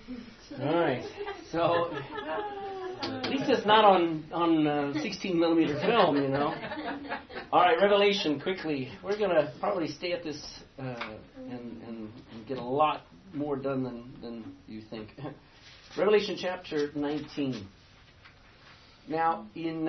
All right. So at least it's not on 16 millimeter film, you know. All right, Revelation quickly. We're gonna probably stay at this and get a lot more done than you think. Revelation chapter 19. Now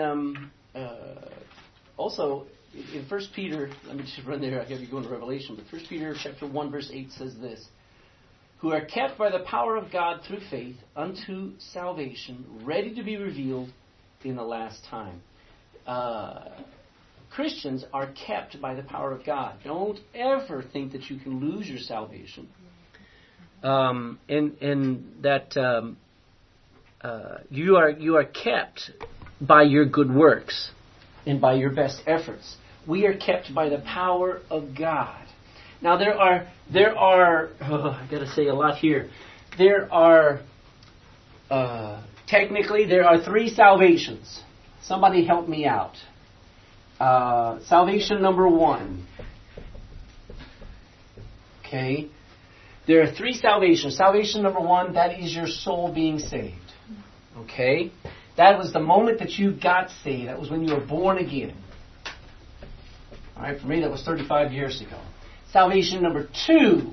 also in 1 Peter, let me just run there. I got to go into Revelation, but 1 Peter chapter 1 verse 8 says this: who are kept by the power of God through faith unto salvation, ready to be revealed in the last time. Christians are kept by the power of God. Don't ever think that you can lose your salvation. And that you are kept by your good works and by your best efforts. We are kept by the power of God. Now there are I got to say a lot here. There are technically there are 3 salvations. Somebody help me out. Salvation number 1. Okay. There are 3 salvations. Salvation number 1, that is your soul being saved. Okay? That was the moment that you got saved. That was when you were born again. All right, for me that was 35 years ago. Salvation number 2.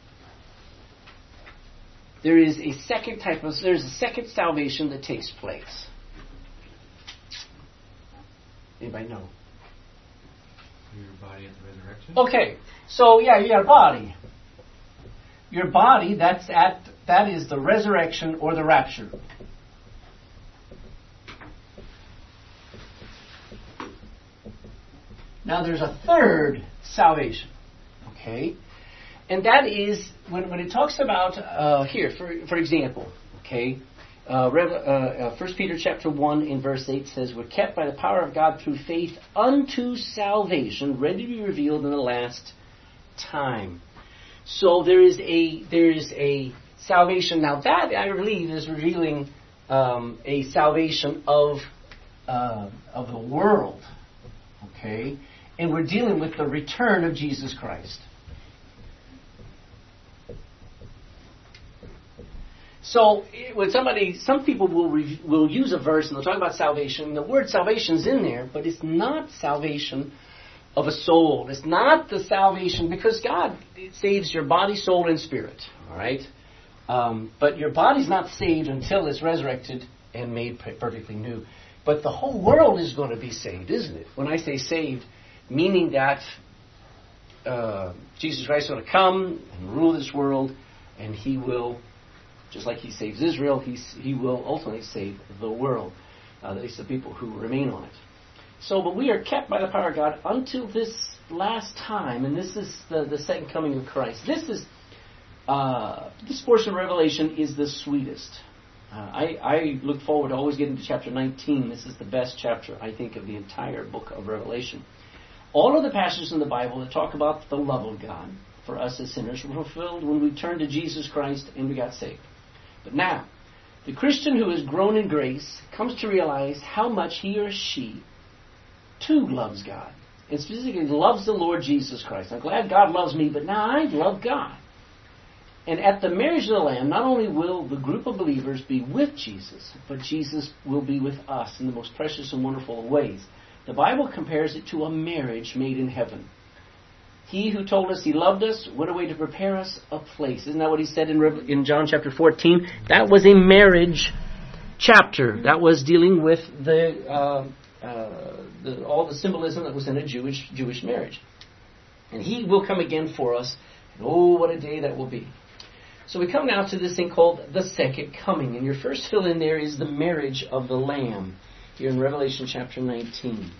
There's a second salvation that takes place. Anybody know? Your body at the resurrection? Okay. So yeah, you got a body. Your body, that is the resurrection or the rapture. Now there's a third salvation. Okay? And that is when it talks about here, for example, okay, 1 Peter chapter 1 in verse 8 says, we're kept by the power of God through faith unto salvation, ready to be revealed in the last time. So there is a salvation. Now that, I believe, is revealing a salvation of the world. Okay? And we're dealing with the return of Jesus Christ. So when some people will use a verse and they'll talk about salvation. The word salvation is in there, but it's not salvation of a soul. It's not the salvation, because God saves your body, soul, and spirit. All right, but your body's not saved until it's resurrected and made perfectly new. But the whole world is going to be saved, isn't it? When I say saved, meaning that Jesus Christ is going to come and rule this world, and He will. Just like He saves Israel, He will ultimately save the world. At least the people who remain on it. So, but we are kept by the power of God until this last time, and this is the second coming of Christ. This portion of Revelation is the sweetest. I look forward to always getting to chapter 19. This is the best chapter, I think, of the entire book of Revelation. All of the passages in the Bible that talk about the love of God for us as sinners were fulfilled when we turned to Jesus Christ and we got saved. But now, the Christian who has grown in grace comes to realize how much he or she, too, loves God. And specifically loves the Lord Jesus Christ. I'm glad God loves me, but now I love God. And at the marriage of the Lamb, not only will the group of believers be with Jesus, but Jesus will be with us in the most precious and wonderful of ways. The Bible compares it to a marriage made in heaven. He who told us He loved us went away to prepare us a place. Isn't that what He said in John chapter 14? That was a marriage chapter. That was dealing with all the symbolism that was in a Jewish marriage. And He will come again for us. And oh, what a day that will be. So we come now to this thing called the second coming. And your first fill in there is the marriage of the Lamb. Here in Revelation chapter 19.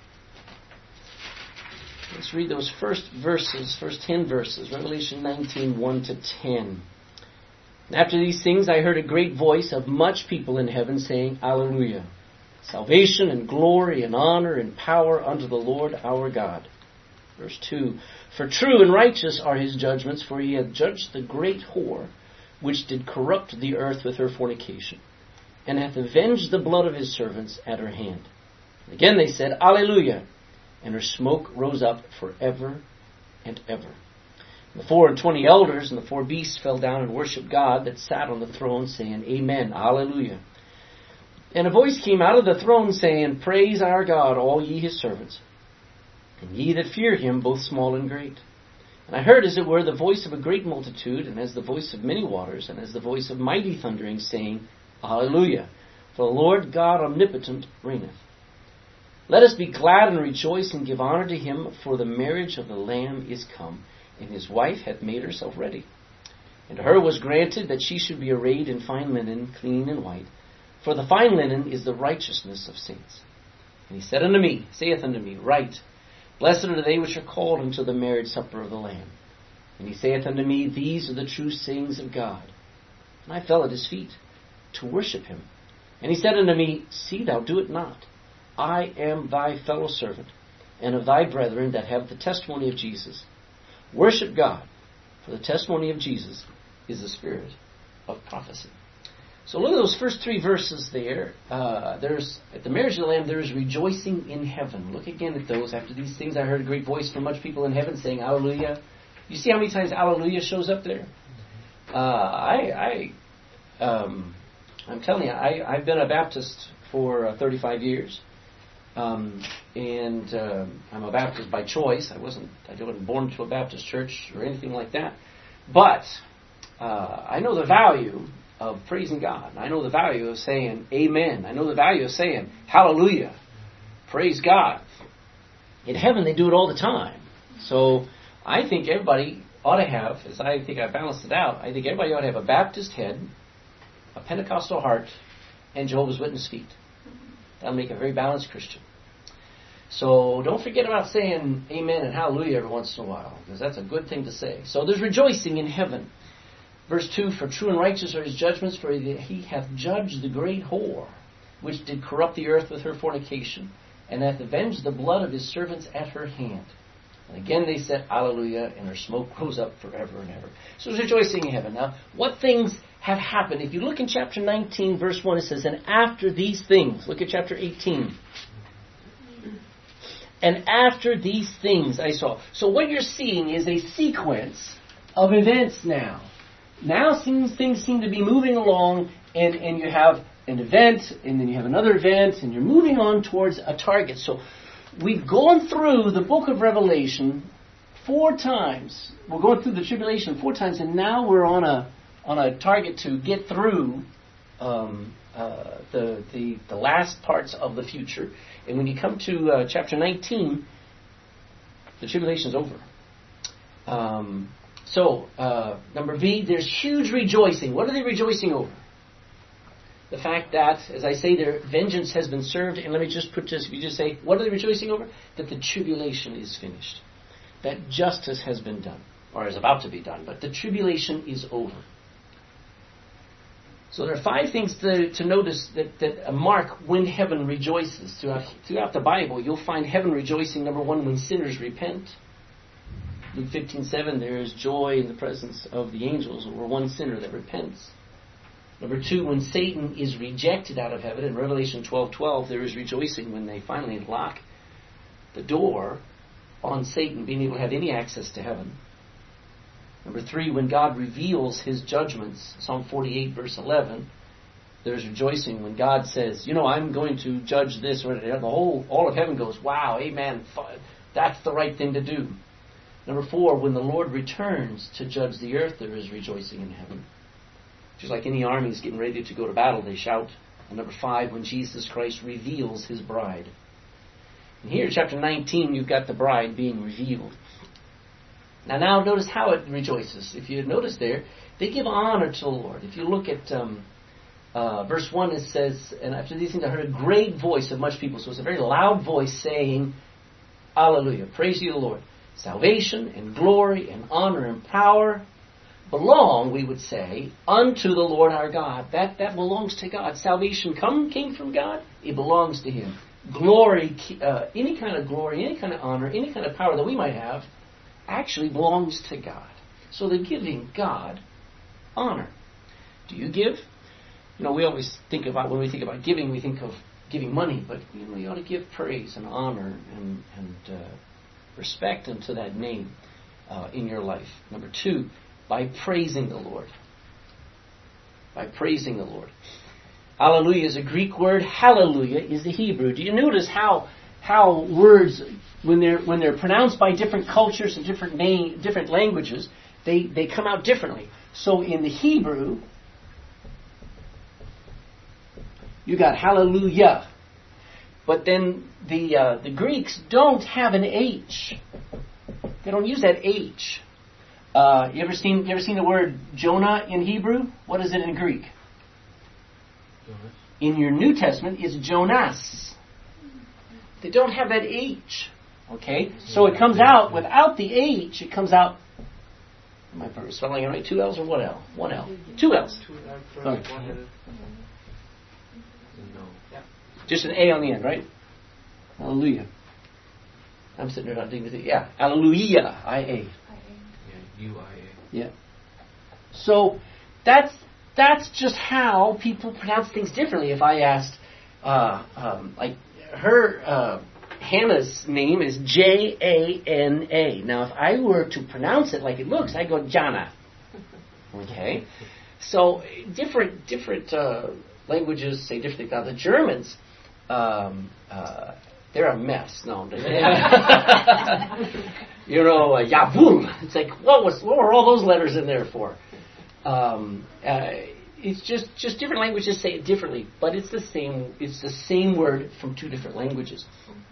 Let's read those first 10 verses. Revelation 19, 1 to 10. After these things I heard a great voice of much people in heaven saying, Alleluia! Salvation and glory and honor and power unto the Lord our God. Verse 2. For true and righteous are His judgments, for He hath judged the great whore, which did corrupt the earth with her fornication, and hath avenged the blood of His servants at her hand. And again they said, Alleluia! And her smoke rose up forever and ever. The 24 elders and the 4 beasts fell down and worshipped God that sat on the throne, saying, Amen, Alleluia. And a voice came out of the throne, saying, Praise our God, all ye his servants, and ye that fear him, both small and great. And I heard, as it were, the voice of a great multitude, and as the voice of many waters, and as the voice of mighty thundering, saying, Alleluia, for the Lord God omnipotent reigneth. Let us be glad and rejoice and give honor to him, for the marriage of the Lamb is come, and his wife hath made herself ready. And to her was granted that she should be arrayed in fine linen, clean and white, for the fine linen is the righteousness of saints. And he said unto me, saith unto me, Write, Blessed are they which are called unto the marriage supper of the Lamb. And he saith unto me, These are the true sayings of God. And I fell at his feet to worship him. And he said unto me, See thou do it not. I am thy fellow servant, and of thy brethren that have the testimony of Jesus. Worship God, for the testimony of Jesus is the spirit of prophecy. So look at those first 3 verses there. There's at the marriage of the Lamb, there is rejoicing in heaven. Look again at those. After these things, I heard a great voice from much people in heaven saying, Alleluia. You see how many times Alleluia shows up there? I'm telling you, I've been a Baptist for 35 years. I'm a Baptist by choice. I wasn't born to a Baptist church or anything like that. But I know the value of praising God. I know the value of saying Amen. I know the value of saying Hallelujah. Praise God. In heaven, they do it all the time. So I think everybody ought to have, as I think I balanced it out, I think everybody ought to have a Baptist head, a Pentecostal heart, and Jehovah's Witness feet. That'll make a very balanced Christian. So don't forget about saying Amen and Hallelujah every once in a while, because that's a good thing to say. So there's rejoicing in heaven. Verse 2, For true and righteous are his judgments, for he hath judged the great whore, which did corrupt the earth with her fornication, and hath avenged the blood of his servants at her hand. And again they said, Alleluia, and her smoke rose up forever and ever. So there's rejoicing in heaven. Now, what things have happened? If you look in chapter 19, verse 1, it says, And after these things, look at chapter 18. And after these things I saw. So what you're seeing is a sequence of events now. Now things seem to be moving along, and you have an event, and then you have another event, and you're moving on towards a target. So we've gone through the book of Revelation 4 times. We're going through the tribulation 4 times, and now we're on a target to get through the last parts of the future. And when you come to chapter 19, the tribulation's over. Number B, there's huge rejoicing. What are they rejoicing over? The fact that, as I say, their vengeance has been served. And let me just put this, if you just say, what are they rejoicing over? That the tribulation is finished. That justice has been done, or is about to be done. But the tribulation is over. So there are 5 things to notice that mark when heaven rejoices. Throughout the Bible, you'll find heaven rejoicing, number 1, when sinners repent. Luke 15:7, there is joy in the presence of the angels over one sinner that repents. Number 2, when Satan is rejected out of heaven. In Revelation 12:12, there is rejoicing when they finally lock the door on Satan being able to have any access to heaven. Number 3, when God reveals his judgments. Psalm 48, verse 11, there's rejoicing when God says, I'm going to judge this. Or all of heaven goes, wow, amen, that's the right thing to do. Number 4, when the Lord returns to judge the earth, there is rejoicing in heaven. Just like any army is getting ready to go to battle, they shout. And number 5, when Jesus Christ reveals his bride. And here in chapter 19, you've got the bride being revealed. Now notice how it rejoices. If you notice there, they give honor to the Lord. If you look at verse 1, it says, And after these things I heard a great voice of much people. So it's a very loud voice saying, Alleluia, praise ye the Lord. Salvation and glory and honor and power belong, we would say, unto the Lord our God. That belongs to God. Salvation came from God. It belongs to him. Glory, any kind of glory, any kind of honor, any kind of power that we might have, actually belongs to God. So they're giving God honor. Do you give? We always think about, when we think about giving, we think of giving money, but you ought to give praise and honor and respect unto that name. in your life. Number 2, by praising the Lord. By praising the Lord. Hallelujah is a Greek word. Hallelujah is the Hebrew. Do you notice how words, when they're pronounced by different cultures and different languages, they come out differently. So in the Hebrew, you got hallelujah. But then the Greeks don't have an H. They don't use that H. You ever seen the word Jonah in Hebrew? What is it in Greek? Jonas. In your New Testament, it's Jonas. They don't have that H. Okay? So it comes out without the H. It comes out. Am I spelling it right? 2 L's or 1 L? 1 L. 2 L's. Sorry. No. Just an A on the end, right? Hallelujah. I'm sitting there not dignity. Yeah. Hallelujah. I-A. Yeah, U-I-A. Yeah. So that's just how people pronounce things differently. If I asked, like her, Hannah's name is Jana. Now, if I were to pronounce it like it looks, I go Jana. Okay. So different languages say different things. Now the Germans, they're a mess. No, Yavum. It's like what were all those letters in there for? It's just different languages say it differently, but it's the same. It's the same word from 2 different languages.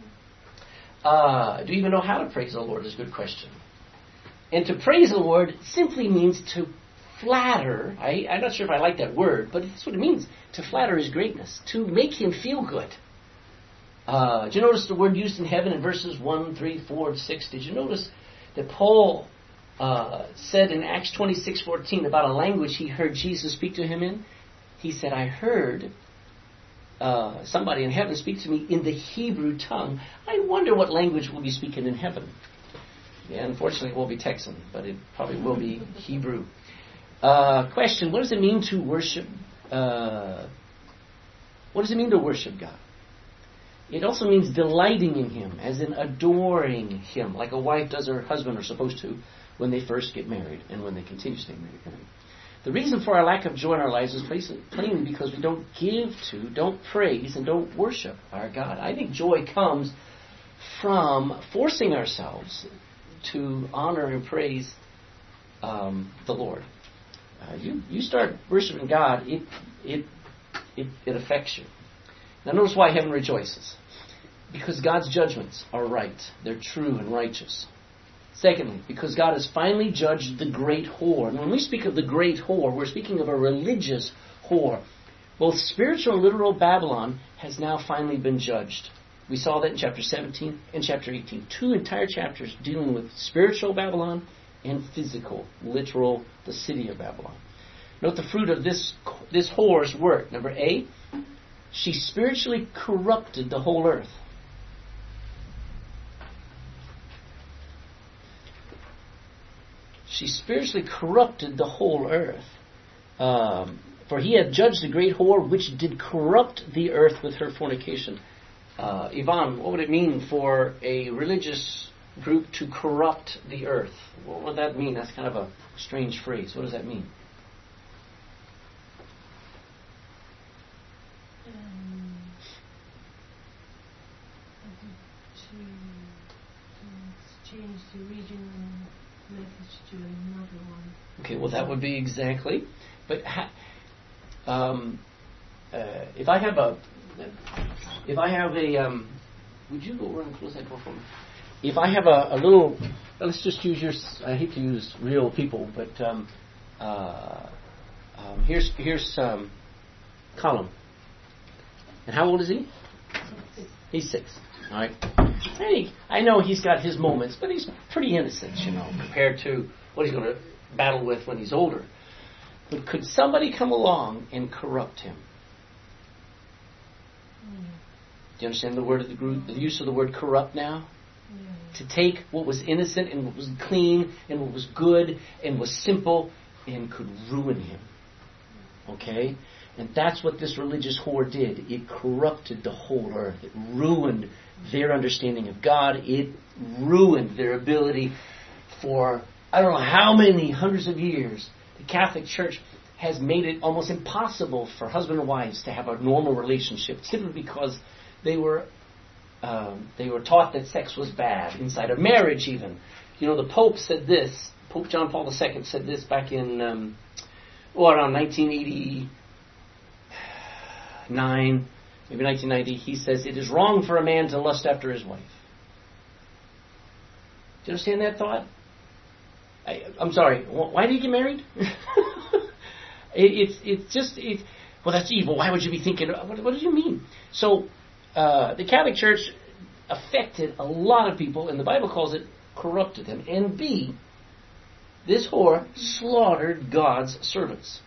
Do you even know how to praise the Lord? Is a good question. And to praise the Lord simply means to flatter. I'm not sure if I like that word, but that's what it means. To flatter His greatness, to make Him feel good. Did you notice the word used in heaven in verses 1, 3, 4, and 6? Did you notice that Paul said in Acts 26:14 about a language he heard Jesus speak to him in? He said, I heard somebody in heaven speak to me in the Hebrew tongue. I wonder what language we'll be speaking in heaven. Yeah, unfortunately it won't be Texan, but it probably will be Hebrew. Question, what does it mean to worship? What does it mean to worship God? It also means delighting in Him, as in adoring Him, like a wife does her husband, or supposed to, when they first get married and when they continue to stay married. The reason for our lack of joy in our lives is plainly because we don't don't praise, and don't worship our God. I think joy comes from forcing ourselves to honor and praise the Lord. You start worshiping God, it affects you. Now notice why heaven rejoices. Because God's judgments are right. They're true and righteous. Secondly, because God has finally judged the great whore. And when we speak of the great whore, we're speaking of a religious whore. Both spiritual and literal Babylon has now finally been judged. We saw that in chapter 17 and chapter 18. 2 entire chapters dealing with spiritual Babylon and physical, literal, the city of Babylon. Note the fruit of this whore's work. Number A, she spiritually corrupted the whole earth. She spiritually corrupted the whole earth. For he had judged the great whore, which did corrupt the earth with her fornication. Yvonne, what would it mean for a religious group to corrupt the earth? What would that mean? That's kind of a strange phrase. What does that mean? To change the original message to another one. Okay, well that would be exactly. But if I have a, would you go over and close that door for me? If I have a little, let's just use your. I hate to use real people, but here's Colin. And how old is he? He's 6. All right. Hey, I know he's got his moments, but he's pretty innocent, compared to what he's going to battle with when he's older. But could somebody come along and corrupt him? Do you understand the use of the word corrupt now? To take what was innocent and what was clean and what was good and was simple and could ruin him. Okay? And that's what this religious whore did. It corrupted the whole earth. It ruined their understanding of God. It ruined their ability for I don't know how many hundreds of years, the Catholic Church has made it almost impossible for husband and wives to have a normal relationship, simply because they were taught that sex was bad inside of marriage even. You know, the Pope said this, Pope John Paul II said this back in, around 1989, maybe 1990. He says, it is wrong for a man to lust after his wife. Do you understand that thought? I'm sorry, why did you get married? Well, that's evil. Why would you be thinking, what do you mean? So, the Catholic Church affected a lot of people, and the Bible calls it corrupted them. And B, this whore slaughtered God's servants.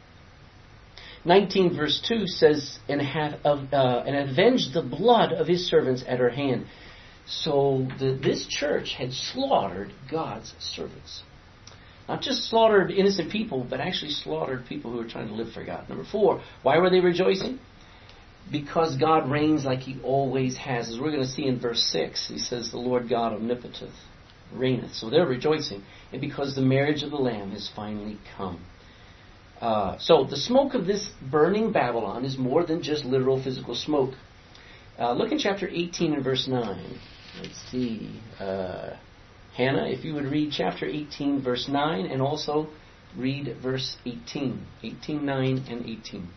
19 verse 2 says, and avenged the blood of his servants at her hand. So this church had slaughtered God's servants. Not just slaughtered innocent people, but actually slaughtered people who were trying to live for God. Number 4, why were they rejoicing? Because God reigns like He always has. As we're going to see in verse 6, He says, the Lord God omnipotent reigneth. So they're rejoicing. And because the marriage of the Lamb has finally come. So the smoke of this burning Babylon is more than just literal physical smoke. Look in chapter 18 and verse 9. Let's see. Hannah, if you would read chapter 18, verse 9, and also read verse 18. 18, 9, and 18.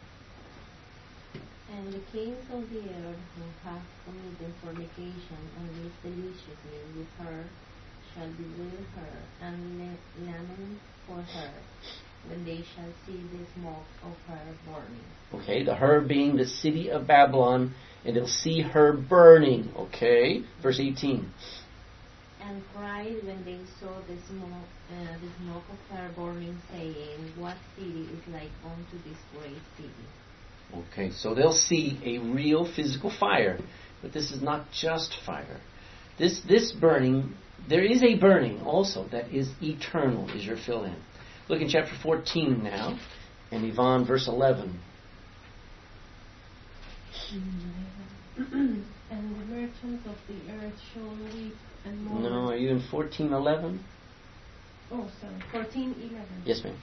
And the kings of the earth who have committed fornication and lived deliciously with her shall bewail her and lament for her when they shall see the smoke of her burning. Okay, the her being the city of Babylon, and they'll see her burning. Okay, verse 18. And cried when they saw the smoke of her burning, saying, what city is like unto this great city? Okay, so they'll see a real physical fire, but this is not just fire. This burning, there is a burning also that is eternal, is your fill-in. Look in chapter 14 now, and Yvonne, verse 11. And the merchants of the earth shall weep and mourn. No, are you in 14:11? Oh, sorry. 14:11. Yes, ma'am.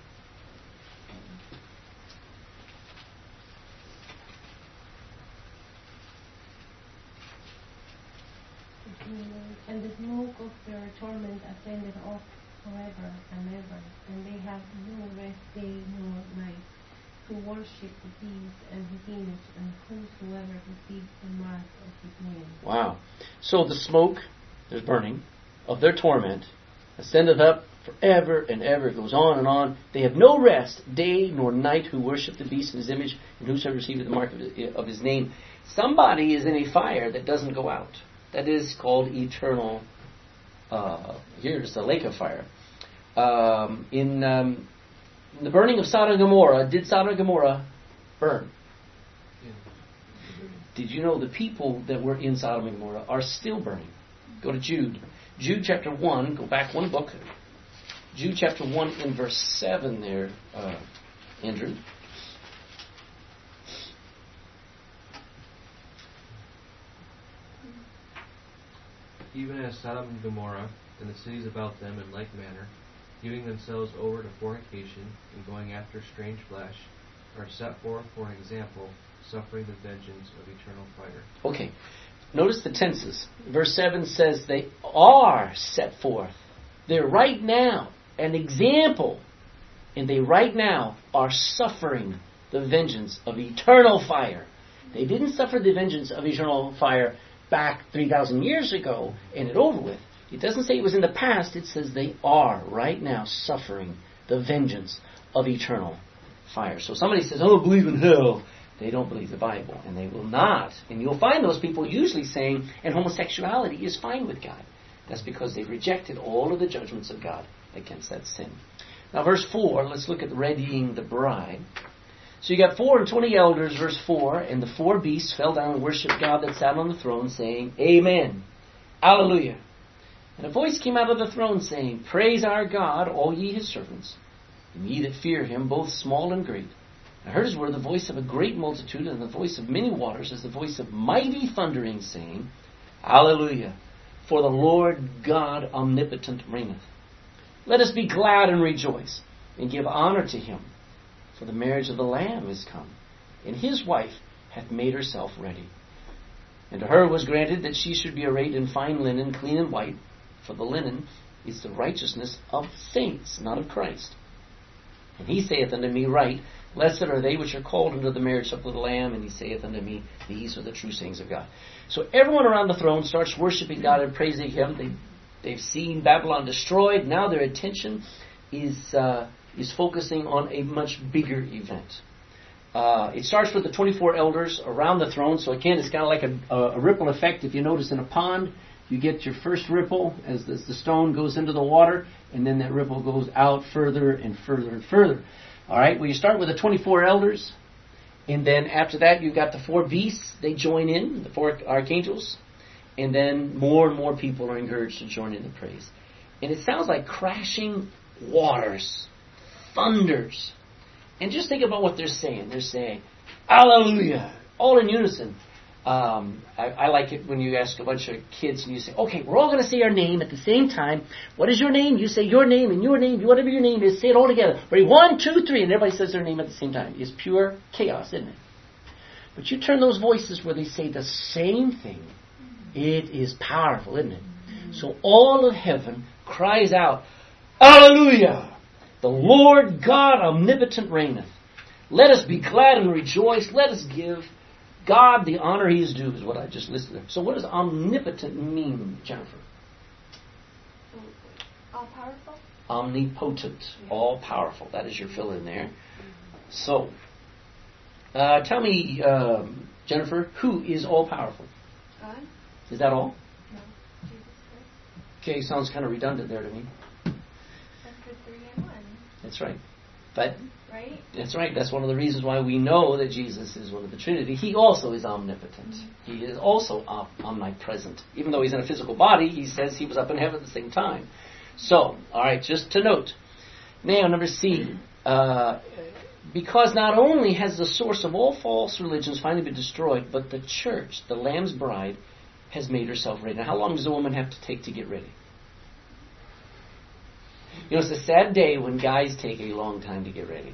And the smoke of their torment ascended up forever and ever, and they have no rest day nor night, to worship the beast and his image, and whosoever receives the mark of his name. Wow. So the smoke, there's burning, of their torment ascendeth up forever and ever. It goes on and on. They have no rest, day nor night, who worship the beast and his image, and whosoever receiveth the mark of his name. Somebody is in a fire that doesn't go out. That is called eternal. Here's the lake of fire. In the burning of Sodom and Gomorrah, did Sodom and Gomorrah burn? Yeah. Did you know the people that were in Sodom and Gomorrah are still burning? Go to Jude. Jude chapter 1, go back one book. Jude chapter 1 in verse 7 there, Andrew. Even as Sodom and Gomorrah and the cities about them in like manner, giving themselves over to fornication and going after strange flesh, are set forth for an example, suffering the vengeance of eternal fire. Okay, notice the tenses. Verse 7 says they are set forth. They're right now an example, and they right now are suffering the vengeance of eternal fire. They didn't suffer the vengeance of eternal fire back 3,000 years ago and it over with. It doesn't say it was in the past. It says they are right now suffering the vengeance of eternal fire. So somebody says, I don't believe in hell. They don't believe the Bible, and they will not. And you'll find those people usually saying, and homosexuality is fine with God. That's because they've rejected all of the judgments of God against that sin. Now verse 4, let's look at readying the bride. So you got 4 and 20 elders, verse 4, and the 4 beasts fell down and worshipped God that sat on the throne, saying, Amen, Alleluia. And a voice came out of the throne, saying, Praise our God, all ye his servants, and ye that fear him, both small and great. I heard as were the voice of a great multitude, and the voice of many waters, as the voice of mighty thundering, saying, Alleluia. for the Lord God omnipotent reigneth. Let us be glad and rejoice, and give honor to him. For the marriage of the Lamb is come, and his wife hath made herself ready. And to her was granted that she should be arrayed in fine linen, clean and white, for the linen is the righteousness of saints, not of Christ. And he saith unto me, Write, blessed are they which are called unto the marriage of the Lamb. And he saith unto me, These are the true sayings of God. So everyone around the throne starts worshiping God and praising him. They've seen Babylon destroyed. Now their attention is focusing on a much bigger event. It starts with the 24 elders around the throne. So again, it's kind of like a ripple effect. If you notice in a pond, you get your first ripple as the stone goes into the water, and then that ripple goes out further and further and further. All right, well, you start with the 24 elders, and then after that, you've got the 4 beasts. They join in, the 4 archangels, and then more and more people are encouraged to join in the praise. And it sounds like crashing waters, thunders. And just think about what they're saying. They're saying, Hallelujah, all in unison. I like it when you ask a bunch of kids and you say, okay, we're all going to say our name at the same time. What is your name? You say your name and your name, whatever your name is, say it all together. Ready? 1, 2, 3, and everybody says their name at the same time. It's pure chaos, isn't it? But you turn those voices where they say the same thing. It is powerful, isn't it? So all of heaven cries out, Hallelujah! The Lord God omnipotent reigneth. Let us be glad and rejoice. Let us give God the honor he is due, is what I just listed there. So what does omnipotent mean, Jennifer? All powerful? Omnipotent. All powerful. That is your fill in there. So, tell me, Jennifer, who is all powerful? God? Is that all? No. Jesus Christ. Okay, sounds kind of redundant there to me. That's the 3 in 1. That's right. But Right? that's right. That's one of the reasons why we know that Jesus is one of the Trinity. He also is omnipotent. He is also omnipresent. Even though he's in a physical body, he says he was up in heaven at the same time. So, all right, just to note. Now, number C. Because not only has the source of all false religions finally been destroyed, but the church, the Lamb's bride, has made herself ready. Now, how long does a woman have to take to get ready? You know, it's a sad day when guys take a long time to get ready.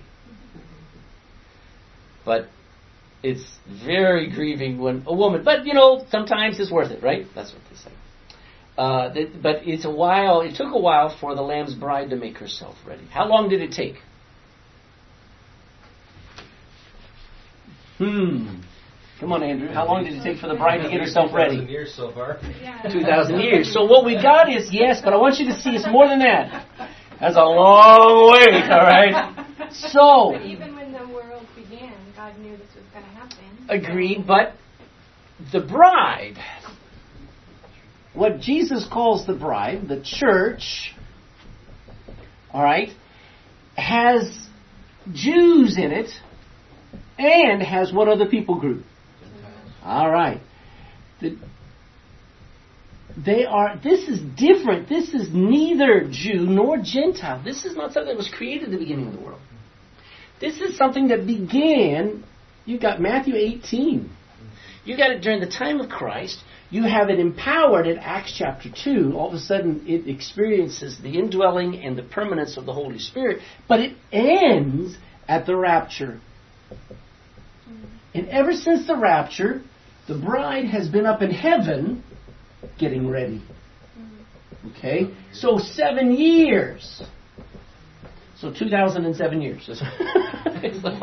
But it's very grieving when a woman, but you know, sometimes it's worth it, right? That's what they say. But it took a while for the Lamb's bride to make herself ready. How long did it take? Come on, Andrew. How long did it take for the bride to get herself ready? 2,000 years so far. Yeah. 2,000 years. So what we got is, yes, but I want you to see it's more than that. That's a long way, all right? So, But even when the world began, God knew this was going to happen. agreed, but the bride, what Jesus calls the bride, the church, all right, has Jews in it and has what other people group? All right. This is different. This is neither Jew nor Gentile. This is not something that was created at the beginning of the world. This is something that began, you got Matthew 18. You got it during the time of Christ. You have it empowered in Acts chapter 2. All of a sudden it experiences the indwelling and the permanence of the Holy Spirit. But it ends at the rapture. And ever since the rapture, the bride has been up in heaven getting ready. Okay? So 7 years. So 2007 years. So like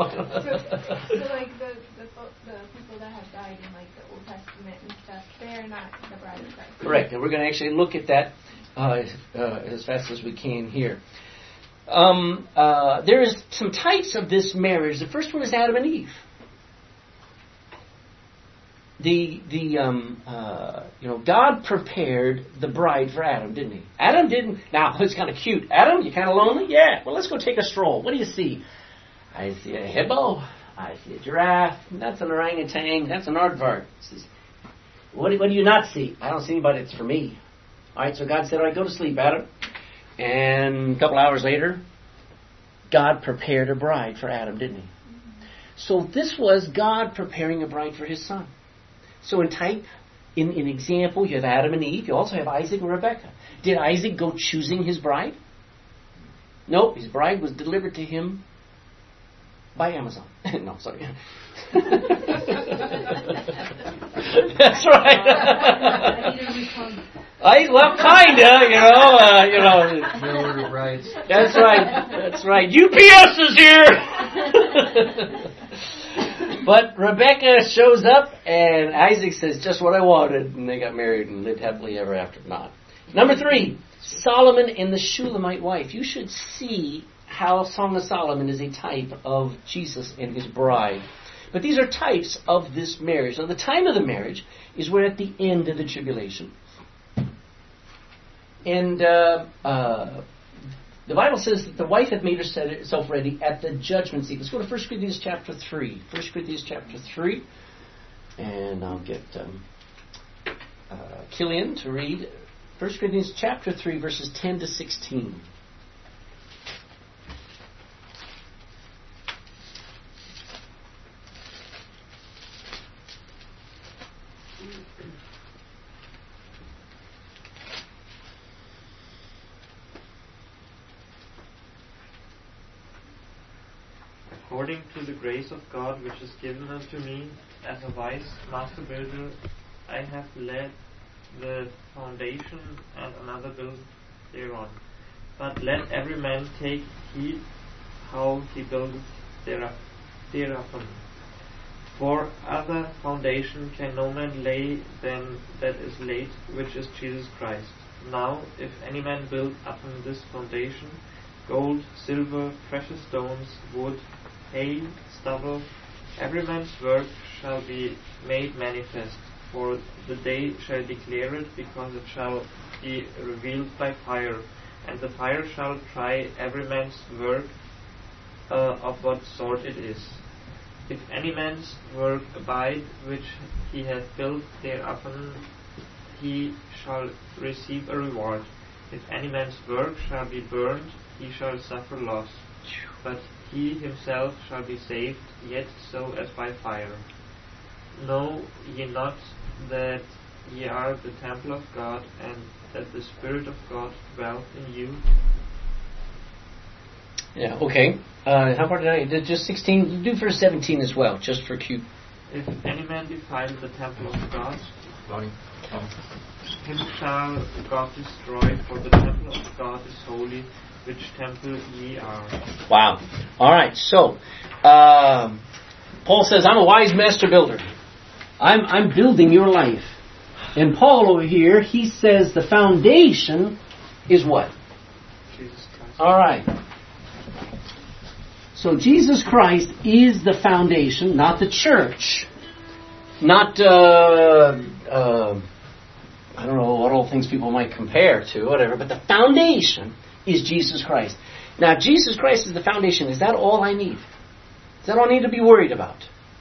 the people that have died in like the Old Testament and stuff, they're not the bride of Christ. Correct. And we're going to actually look at that as fast as we can here. There is some types of this marriage. The first one is Adam and Eve. God prepared the bride for Adam, didn't he? Adam didn't. Now, it's kind of cute. Adam, you kind of lonely? Yeah. Well, let's go take a stroll. What do you see? I see a hippo. I see a giraffe. That's an orangutan. That's an aardvark. What do you not see? I don't see anybody. It's for me. All right, so God said, all right, go to sleep, Adam. And a couple hours later, God prepared a bride for Adam, didn't he? So this was God preparing a bride for his son. So in type, in example, you have Adam and Eve. You also have Isaac and Rebekah. Did Isaac go choosing his bride? No, his bride was delivered to him by Amazon. No, sorry. That's right. Well, kinda, you know. No order of rights. That's right. That's right. UPS is here. But Rebecca shows up, and Isaac says, "Just what I wanted," and they got married and lived happily ever after. Not. Number 3, Solomon and the Shulamite wife. You should see how Song of Solomon is a type of Jesus and his bride. But these are types of this marriage. Now, the time of the marriage is we're at the end of the tribulation. And the Bible says that the wife hath made herself ready at the judgment seat. Let's go to 1 Corinthians chapter 3. 1 Corinthians chapter 3. And I'll get Killian to read 1 Corinthians chapter 3, verses 10 to 16. According to the grace of God which is given unto me, as a wise master builder, I have laid the foundation, and another build thereon. But let every man take heed how he buildeth thereupon. For other foundation can no man lay than that is laid, which is Jesus Christ. Now, if any man build upon this foundation, gold, silver, precious stones, wood, hay, stubble, every man's work shall be made manifest, for the day shall declare it, because it shall be revealed by fire, and the fire shall try every man's work of what sort it is. If any man's work abide which he hath built thereupon, he shall receive a reward. If any man's work shall be burned, he shall suffer loss. But he himself shall be saved, yet so as by fire. Know ye not that ye are the temple of God, and that the Spirit of God dwelleth in you? Yeah, okay. How far did I... Just 16? Do verse 17 as well, just for cute. If any man defile the temple of God, him shall God destroy, for the temple of God is holy, which temple ye are. Wow. All right, so Paul says, I'm a wise master builder. I'm building your life. And Paul over here, he says the foundation is what? Jesus Christ. All right. So Jesus Christ is the foundation, not the church. Not, I don't know what all things people might compare to, whatever, but the foundation is Jesus Christ. Now, Jesus Christ is the foundation. Is that all I need? Is that all I need to be worried about?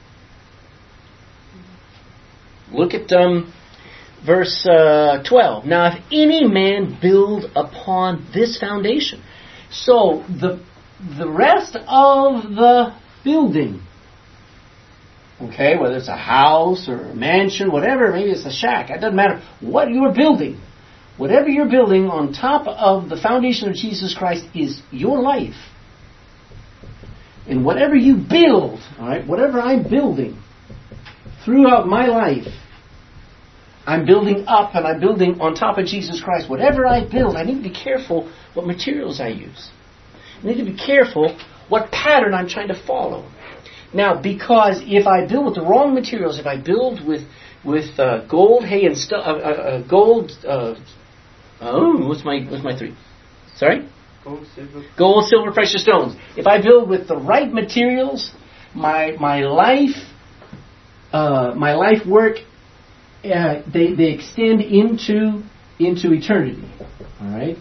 Look at verse 12. Now, if any man build upon this foundation. So, the rest of the building, okay, whether it's a house or a mansion, whatever, maybe it's a shack, it doesn't matter what you're building. Whatever you're building on top of the foundation of Jesus Christ is your life. And whatever you build, all right, whatever I'm building throughout my life, I'm building up and I'm building on top of Jesus Christ. Whatever I build, I need to be careful what materials I use. I need to be careful what pattern I'm trying to follow. Now, because if I build with the wrong materials, if I build with gold, hay, and gold. What's my 3? Sorry? Gold, silver, precious stones. If I build with the right materials, my life work, they extend into eternity. All right.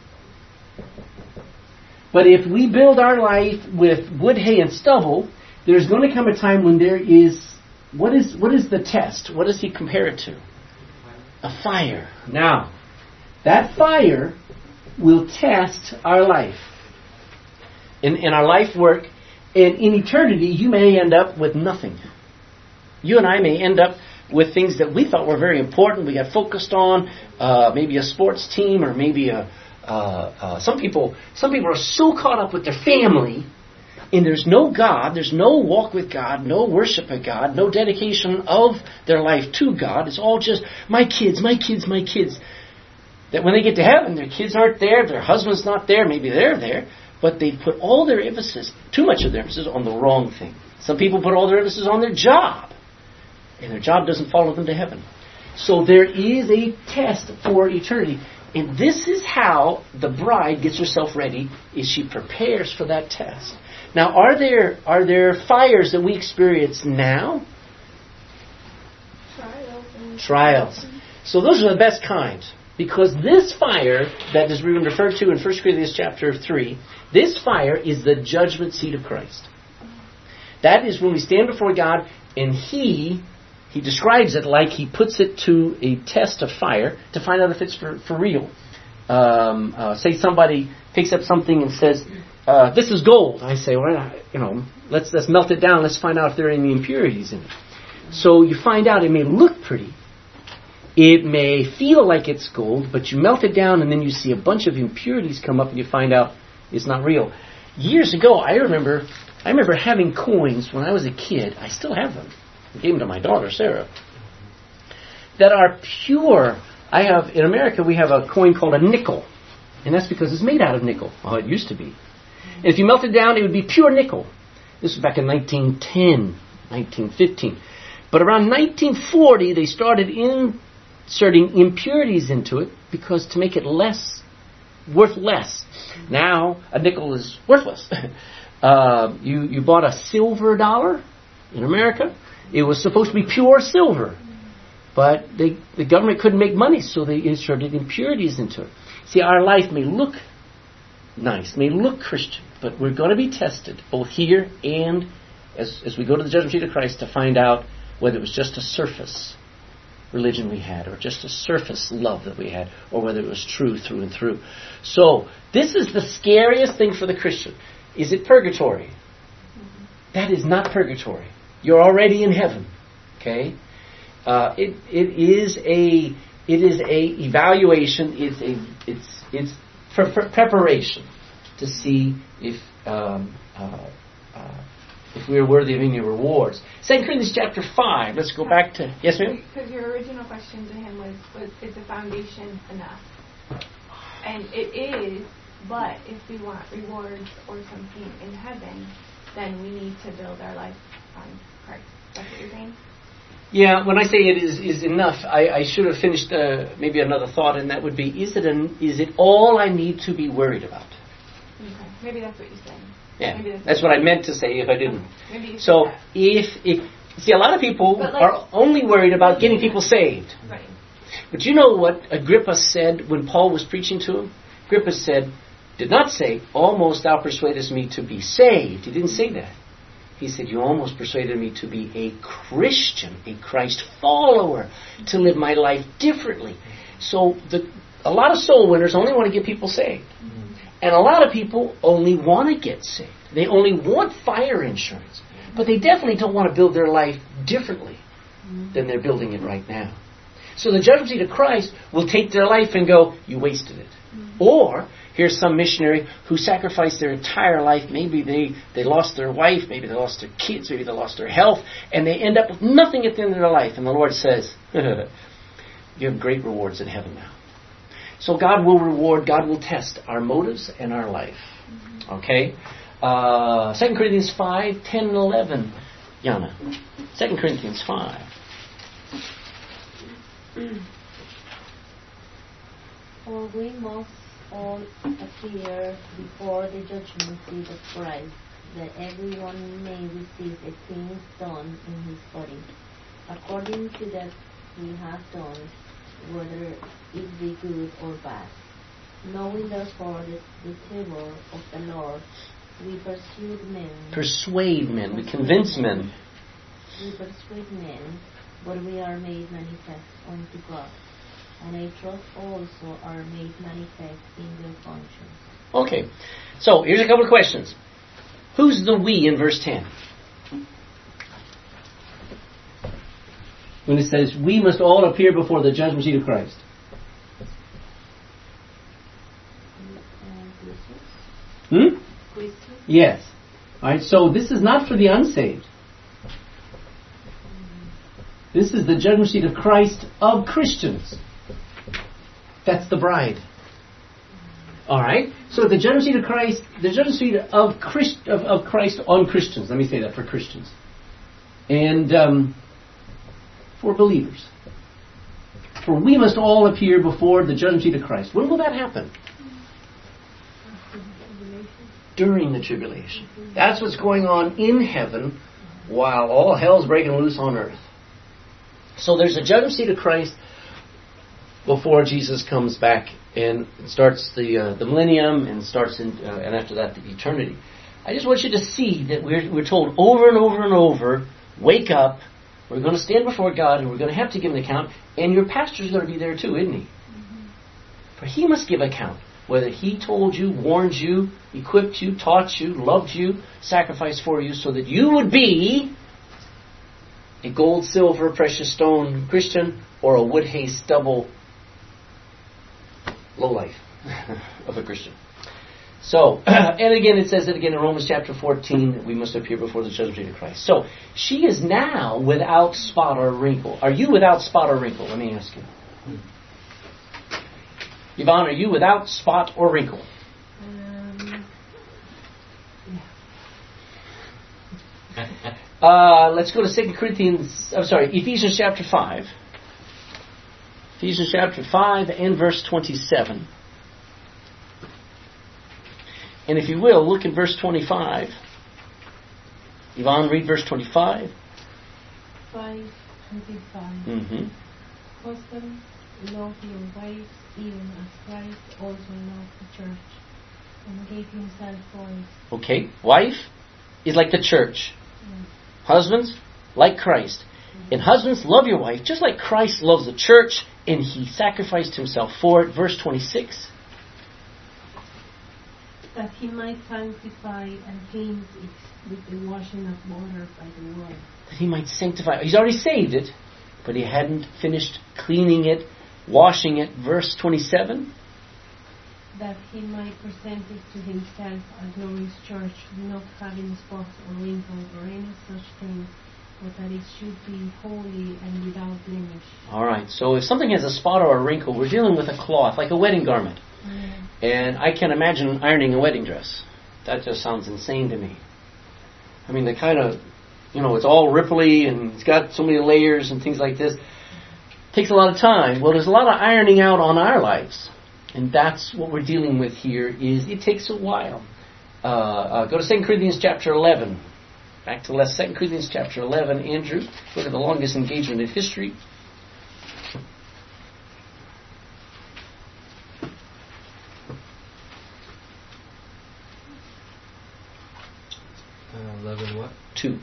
But if we build our life with wood, hay, and stubble, there's going to come a time when there is what is the test? What does he compare it to? A fire. Now, that fire will test our life. In our life work, and in eternity, you may end up with nothing. You and I may end up with things that we thought were very important. We got focused on maybe a sports team, or maybe some people are so caught up with their family, and there's no God, there's no walk with God, no worship of God, no dedication of their life to God. It's all just my kids, my kids, my kids. That when they get to heaven, their kids aren't there, their husband's not there, maybe they're there, but they put all their emphasis, too much of their emphasis, on the wrong thing. Some people put all their emphasis on their job, and their job doesn't follow them to heaven. So there is a test for eternity. And this is how the bride gets herself ready, is she prepares for that test. Now, are there fires that we experience now? Trials. So those are the best kinds. Because this fire that is referred to in 1 Corinthians chapter 3, this fire is the judgment seat of Christ. That is when we stand before God, and He describes it like He puts it to a test of fire to find out if it's for real. Say somebody picks up something and says, "This is gold." I say, "Well, let's melt it down. Let's find out if there are any impurities in it." So you find out it may look pretty, it may feel like it's gold, but you melt it down, and then you see a bunch of impurities come up, and you find out it's not real. Years ago, I remember having coins when I was a kid. I still have them. I gave them to my daughter, Sarah, that are pure. In America, we have a coin called a nickel. And that's because it's made out of nickel. Well, it used to be. And if you melt it down, it would be pure nickel. This was back in 1910, 1915. But around 1940, they started inserting impurities into it because to make it worth less. Now, a nickel is worthless. You bought a silver dollar in America. It was supposed to be pure silver. But the government couldn't make money, so they inserted impurities into it. See, our life may look nice, may look Christian, but we're going to be tested, both here and as we go to the judgment seat of Christ, to find out whether it was just a surface religion we had, or just a surface love that we had, or whether it was true through and through. So, this is the scariest thing for the Christian. Is it purgatory? That is not purgatory. You're already in heaven. Okay? It is a evaluation. It's for preparation to see if we are worthy of any rewards. 2 Corinthians chapter 5. Let's go back to... Yes, ma'am? Because your original question to him was is the foundation enough? And it is, but if we want rewards or something in heaven, then we need to build our life on Christ. That's what you're saying? Yeah, when I say it is enough, I should have finished maybe another thought, and that would be, is it all I need to be worried about? Okay. Maybe that's what you said. Yeah, that's what I meant to say if I didn't. Maybe so see, a lot of people are only worried about getting people saved. Right. But you know what Agrippa said when Paul was preaching to him? Agrippa did not say, "Almost thou persuadest me to be saved." He didn't say that. He said, "You almost persuaded me to be a Christian, a Christ follower, to live my life differently." So a lot of soul winners only want to get people saved. And a lot of people only want to get saved. They only want fire insurance. But they definitely don't want to build their life differently than they're building it right now. So the judgment seat of Christ will take their life and go, "You wasted it." Or here's some missionary who sacrificed their entire life. Maybe they lost their wife, maybe they lost their kids, maybe they lost their health, and they end up with nothing at the end of their life. And the Lord says, "You have great rewards in heaven now." So God will reward, God will test our motives and our life. Okay? 2 Corinthians 5, 10 and 11. Yana. 2 Corinthians 5. For we must all appear before the judgment seat of Christ, that everyone may receive the things done in his body, according to that he hath done, whether it be good or bad. Knowing therefore that the favor of the Lord, we persuade men, we convince men. We persuade men, but we are made manifest unto God, and I trust also are made manifest in their conscience. Okay, so here's a couple of questions. Who's the we in verse 10? when it says, we must all appear before the judgment seat of Christ? Christians. Yes. Alright, so this is not for the unsaved. This is the judgment seat of Christ of Christians. That's the bride. Alright? So the judgment seat of Christ, the judgment seat of Christ on Christians. Let me say that, for Christians. And for believers. For we must all appear before the judgment seat of Christ. When will that happen? During the tribulation. That's what's going on in heaven while all hell's breaking loose on earth. So there's a judgment seat of Christ before Jesus comes back and starts the millennium and starts and after that the eternity. I just want you to see that we're told over and over and over, wake up, we're going to stand before God and we're going to have to give an account, and your pastor's going to be there too, isn't he? Mm-hmm. For he must give account. Whether he told you, warned you, equipped you, taught you, loved you, sacrificed for you so that you would be a gold, silver, precious stone Christian or a wood, hay, stubble lowlife of a Christian. So, and again it says it again in Romans chapter 14 that we must appear before the judgment seat of Christ. So, she is now without spot or wrinkle. Are you without spot or wrinkle? Let me ask you. Yvonne, are you without spot or wrinkle? Let's go to Ephesians chapter 5. Ephesians chapter 5 and verse 27. And if you will, look at verse 25. Yvonne, read verse 25. 5:25. Mm-hmm. Husbands, love your wives, even as Christ also loved the church and gave himself for it. Okay, wife is like the church. Yes. Husbands, like Christ. And husbands, love your wife just like Christ loves the church and he sacrificed himself for it. Verse 26. That he might sanctify and cleanse it with the washing of water by the word. That he might sanctify. He's already saved it, but he hadn't finished cleaning it, washing it. Verse 27. That he might present it to himself a glorious church, not having spots or wrinkles or any such thing, but that it should be holy and without blemish. Alright, so if something has a spot or a wrinkle, we're dealing with a cloth, like a wedding garment. And I can't imagine ironing a wedding dress. That just sounds insane to me. I mean, the kind of, it's all ripply and it's got so many layers and things like this. It takes a lot of time. Well, there's a lot of ironing out on our lives. And that's what we're dealing with here, is it takes a while. Go to 2 Corinthians chapter 11. Back to 2 Corinthians chapter 11. Andrew, look at the longest engagement in history. 11 what? 2.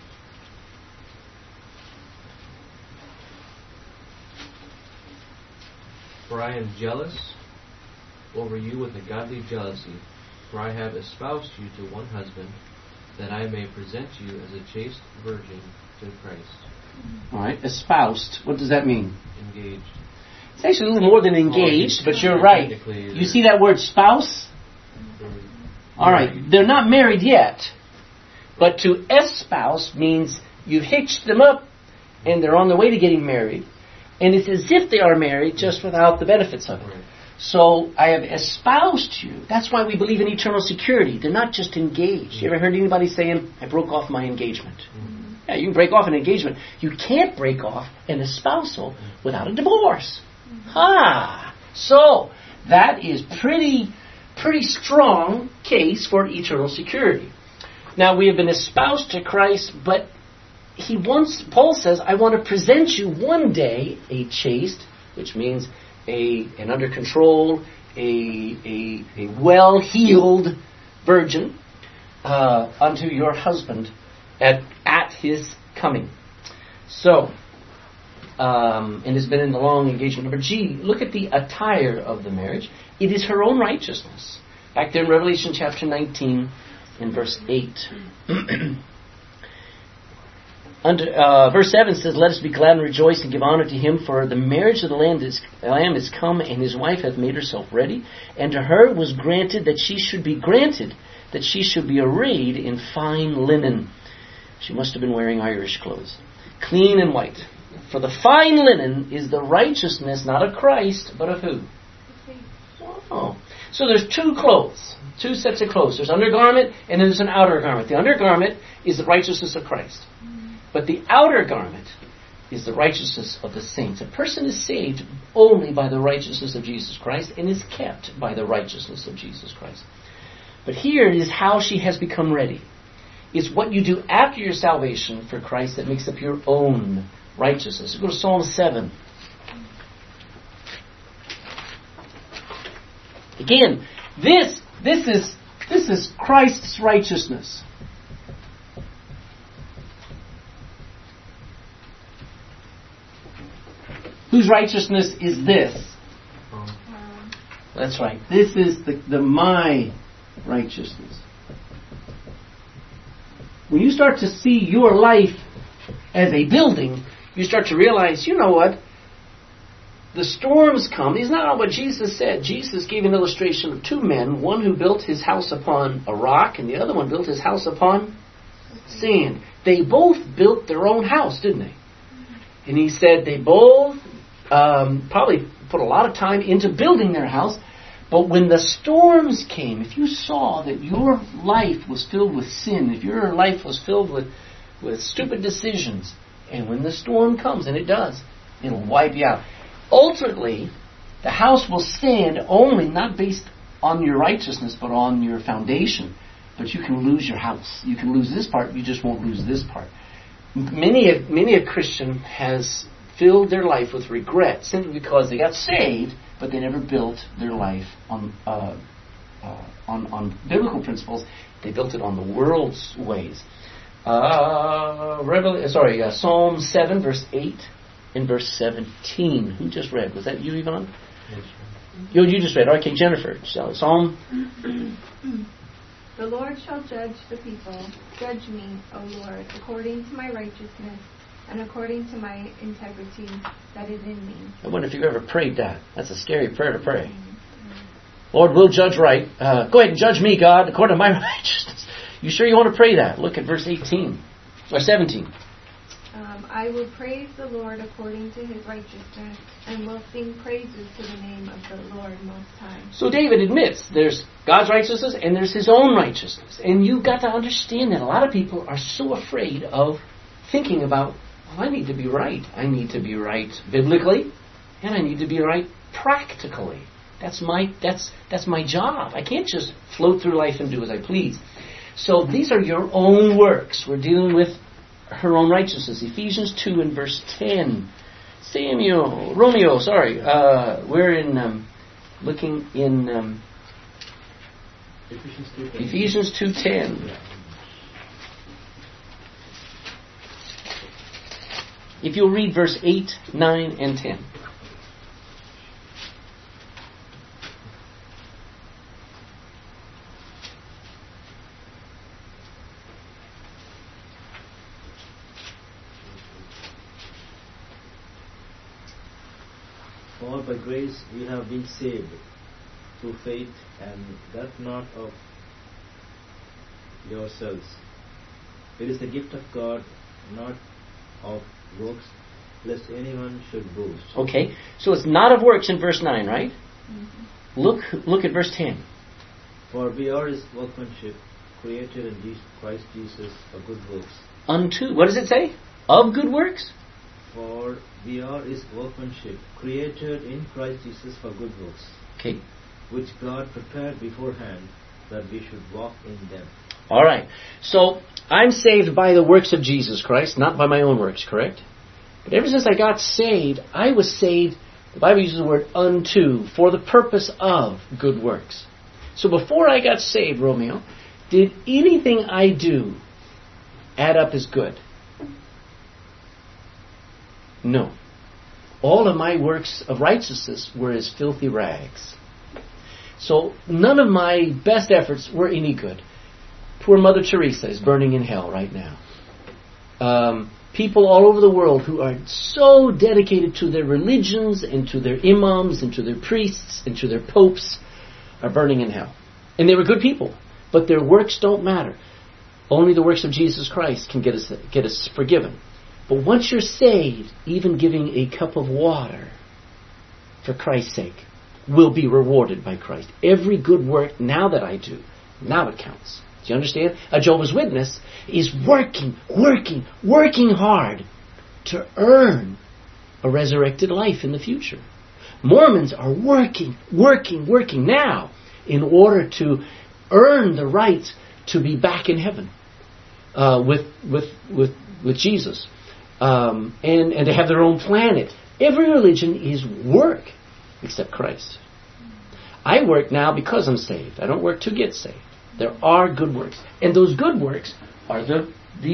For I am jealous over you with a godly jealousy, for I have espoused you to one husband, that I may present you as a chaste virgin to Christ. Alright, espoused. What does that mean? Engaged. It's actually a little more than engaged, but you're right. You see that word spouse? Alright, they're not married yet. But to espouse means you've hitched them up and they're on the way to getting married. And it's as if they are married, just without the benefits of it. Right. So I have espoused you. That's why we believe in eternal security. They're not just engaged. You ever heard anybody saying, I broke off my engagement? Mm-hmm. Yeah, you can break off an engagement. You can't break off an espousal without a divorce. Mm-hmm. So that is pretty strong case for eternal security. Now, we have been espoused to Christ, but Paul says, I want to present you one day a chaste, which means an under control, a well-heeled virgin unto your husband at his coming. So, and it's been in the long engagement. Number G, look at the attire of the marriage. It is her own righteousness. Back there in Revelation chapter 19, in verse 8. Verse 7 says, "Let us be glad and rejoice and give honor to him, for the marriage of the Lamb is come, and his wife hath made herself ready. And to her was granted that she should be arrayed in fine linen." She must have been wearing Irish clothes. "Clean and white. For the fine linen is the righteousness, not of Christ, but of who?" Oh. So there's two clothes, two sets of clothes. There's undergarment and then there's an outer garment. The undergarment is the righteousness of Christ. But the outer garment is the righteousness of the saints. A person is saved only by the righteousness of Jesus Christ and is kept by the righteousness of Jesus Christ. But here is how she has become ready. It's what you do after your salvation for Christ that makes up your own righteousness. Go to Psalm 7. Again, this is Christ's righteousness. Whose righteousness is this? That's right. This is the my righteousness. When you start to see your life as a building, you start to realize, you know what? The storms come. It's not what Jesus said. Jesus gave an illustration of two men, one who built his house upon a rock and the other one built his house upon sand. They both built their own house, didn't they? And he said they both probably put a lot of time into building their house, but when the storms came, if you saw that your life was filled with sin, if your life was filled with stupid decisions, and when the storm comes, and it does, it'll wipe you out. Ultimately, the house will stand only not based on your righteousness, but on your foundation. But you can lose your house. You can lose this part, you just won't lose this part. Many a Christian has filled their life with regret simply because they got saved, but they never built their life on biblical principles. They built it on the world's ways. Psalm 7, verse 8 and verse 17. Who just read? Was that you, Yvonne? Yes, You just read. Okay, Jennifer. Psalm. The Lord shall judge the people. Judge me, O Lord, according to my righteousness and according to my integrity that is in me. I wonder if you've ever prayed that. That's a scary prayer to pray. Lord, we'll judge right. Go ahead and judge me, God, according to my righteousness. You sure you want to pray that? Look at verse 18 or 17. I will praise the Lord according to his righteousness and will sing praises to the name of the Lord Most High. So David admits there's God's righteousness and there's his own righteousness. And you've got to understand that a lot of people are so afraid of thinking about, well, I need to be right. I need to be right biblically and I need to be right practically. That's my job. I can't just float through life and do as I please. So these are your own works. We're dealing with her own righteousness. Ephesians 2 and verse 10. We're in looking in Ephesians 2:10. If you'll read verse 8, 9, and 10. For by grace you have been saved through faith, and that not of yourselves. It is the gift of God, not of works, lest anyone should boast. Okay, so it's not of works in verse 9, right? Mm-hmm. Look at verse 10. For we are his workmanship, created in Christ Jesus for good works. Unto, what does it say? Of good works? For we are his workmanship, created in Christ Jesus for good works. Okay. Which God prepared beforehand that we should walk in them. All right. So I'm saved by the works of Jesus Christ, not by my own works, correct? But ever since I got saved, I was saved, the Bible uses the word unto, for the purpose of good works. So before I got saved, Romeo, did anything I do add up as good? No. All of my works of righteousness were as filthy rags. So none of my best efforts were any good. Poor Mother Teresa is burning in hell right now. people all over the world who are so dedicated to their religions and to their imams and to their priests and to their popes are burning in hell. And they were good people, but their works don't matter. Only the works of Jesus Christ can get us forgiven. But once you're saved, even giving a cup of water for Christ's sake will be rewarded by Christ. Every good work now that I do, now it counts. Do you understand? A Jehovah's Witness is working hard to earn a resurrected life in the future. Mormons are working now in order to earn the right to be back in heaven with Jesus and to have their own planet. Every religion is work except Christ. I work now because I'm saved. I don't work to get saved. There are good works, and those good works are the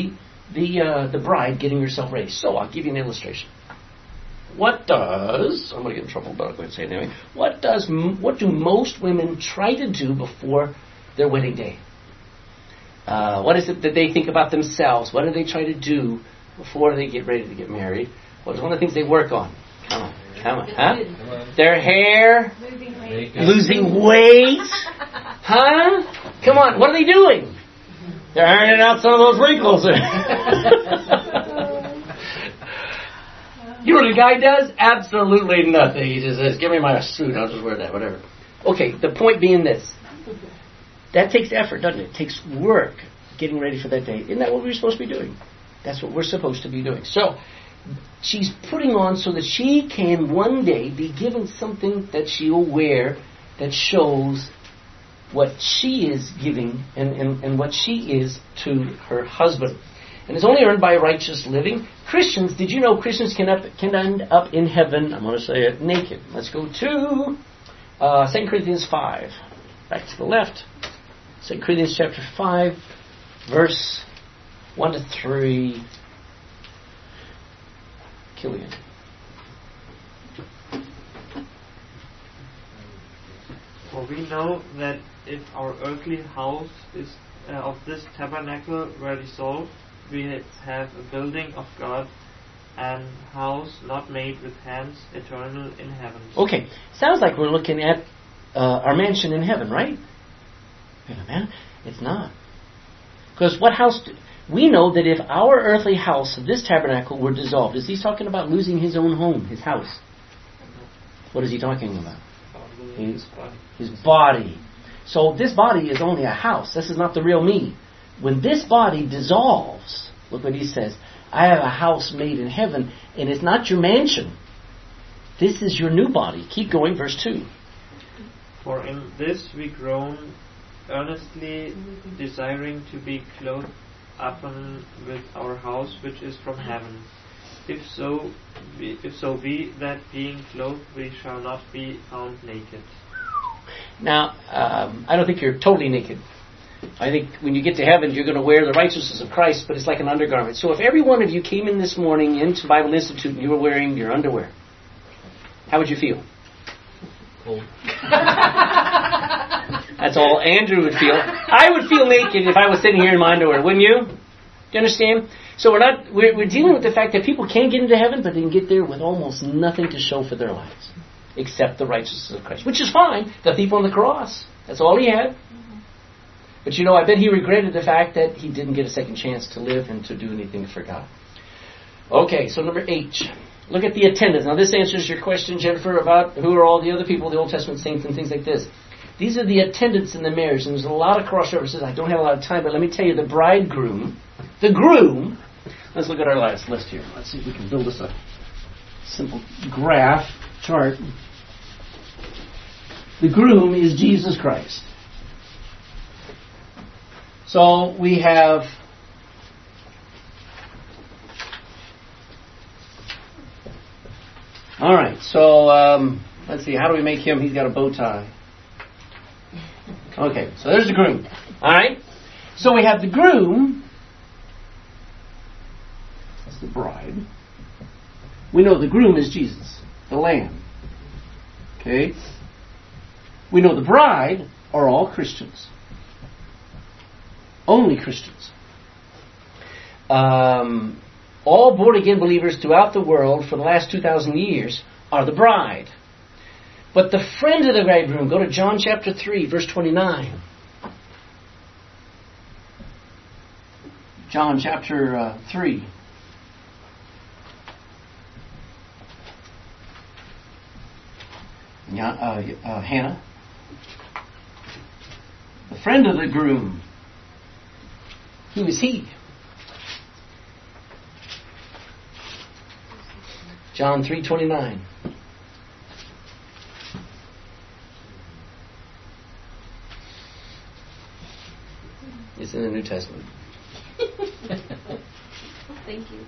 bride getting herself ready. So I'll give you an illustration. I'm going to get in trouble, but I'm going to say it anyway. What do most women try to do before their wedding day? What is it that they think about themselves? What do they try to do before they get ready to get married? What is one of the things they work on? Come on. Huh? Their hair? Losing weight? Huh? Come on, what are they doing? They're ironing out some of those wrinkles. You know what a guy does? Absolutely nothing. He just says, give me my suit, I'll just wear that, whatever. Okay, the point being this. That takes effort, doesn't it? It takes work getting ready for that day. Isn't that what we're supposed to be doing? That's what we're supposed to be doing. So, she's putting on so that she can one day be given something that she'll wear that shows what she is giving and what she is to her husband. And it's only earned by righteous living. Christians, did you know Christians can end up in heaven, I'm going to say it, naked. Let's go to 2 Corinthians 5. Back to the left. 2 Corinthians chapter 5, verse 1 to 3. Killian. For we know that if our earthly house is of this tabernacle were dissolved, we have a building of God, and house not made with hands, eternal in heaven. Okay, sounds like we're looking at our mansion in heaven, right? Wait a minute, it's not. Because what house... We know that if our earthly house of this tabernacle were dissolved, is he talking about losing his own home, his house? What is he talking about? His body. So this body is only a house. This is not the real me. When this body dissolves, look what he says, I have a house made in heaven, and it's not your mansion. This is your new body. Keep going, verse 2. For in this we groan, earnestly desiring to be clothed upon with our house which is from heaven. If so be that being clothed we shall not be found naked. Now, I don't think you're totally naked. I think when you get to heaven you're going to wear the righteousness of Christ, but it's like an undergarment. So if every one of you came in this morning into Bible Institute and you were wearing your underwear, how would you feel? Cold. That's all Andrew would feel. I would feel naked if I was sitting here in my underwear, wouldn't you? Do you understand? So we're dealing with the fact that people can get into heaven, but they can get there with almost nothing to show for their lives, except the righteousness of Christ, which is fine. The thief on the cross, that's all he had. But you know, I bet he regretted the fact that he didn't get a second chance to live and to do anything for God. Okay, so number 8. Look at the attendants. Now this answers your question, Jennifer, about who are all the other people, the Old Testament saints and things like this. These are the attendants in the marriage, and there's a lot of cross references. I don't have a lot of time, but let me tell you, the bridegroom, the groom. Let's look at our last list here. Let's see if we can build us a simple graph chart. The groom is Jesus Christ. So we have all right, so let's see, how do we make him? He's got a bow tie. Okay, so there's the groom. All right, so we have the groom. That's the bride. We know the groom is Jesus, the Lamb. Okay. We know the bride are all Christians. Only Christians. All all born-again believers throughout the world for the last 2,000 years are the bride. But the friend of the bridegroom, go to John chapter 3, verse 29. John chapter 3. Hannah. The friend of the groom. Who is he? John 3:29. It's in the New Testament. Thank you.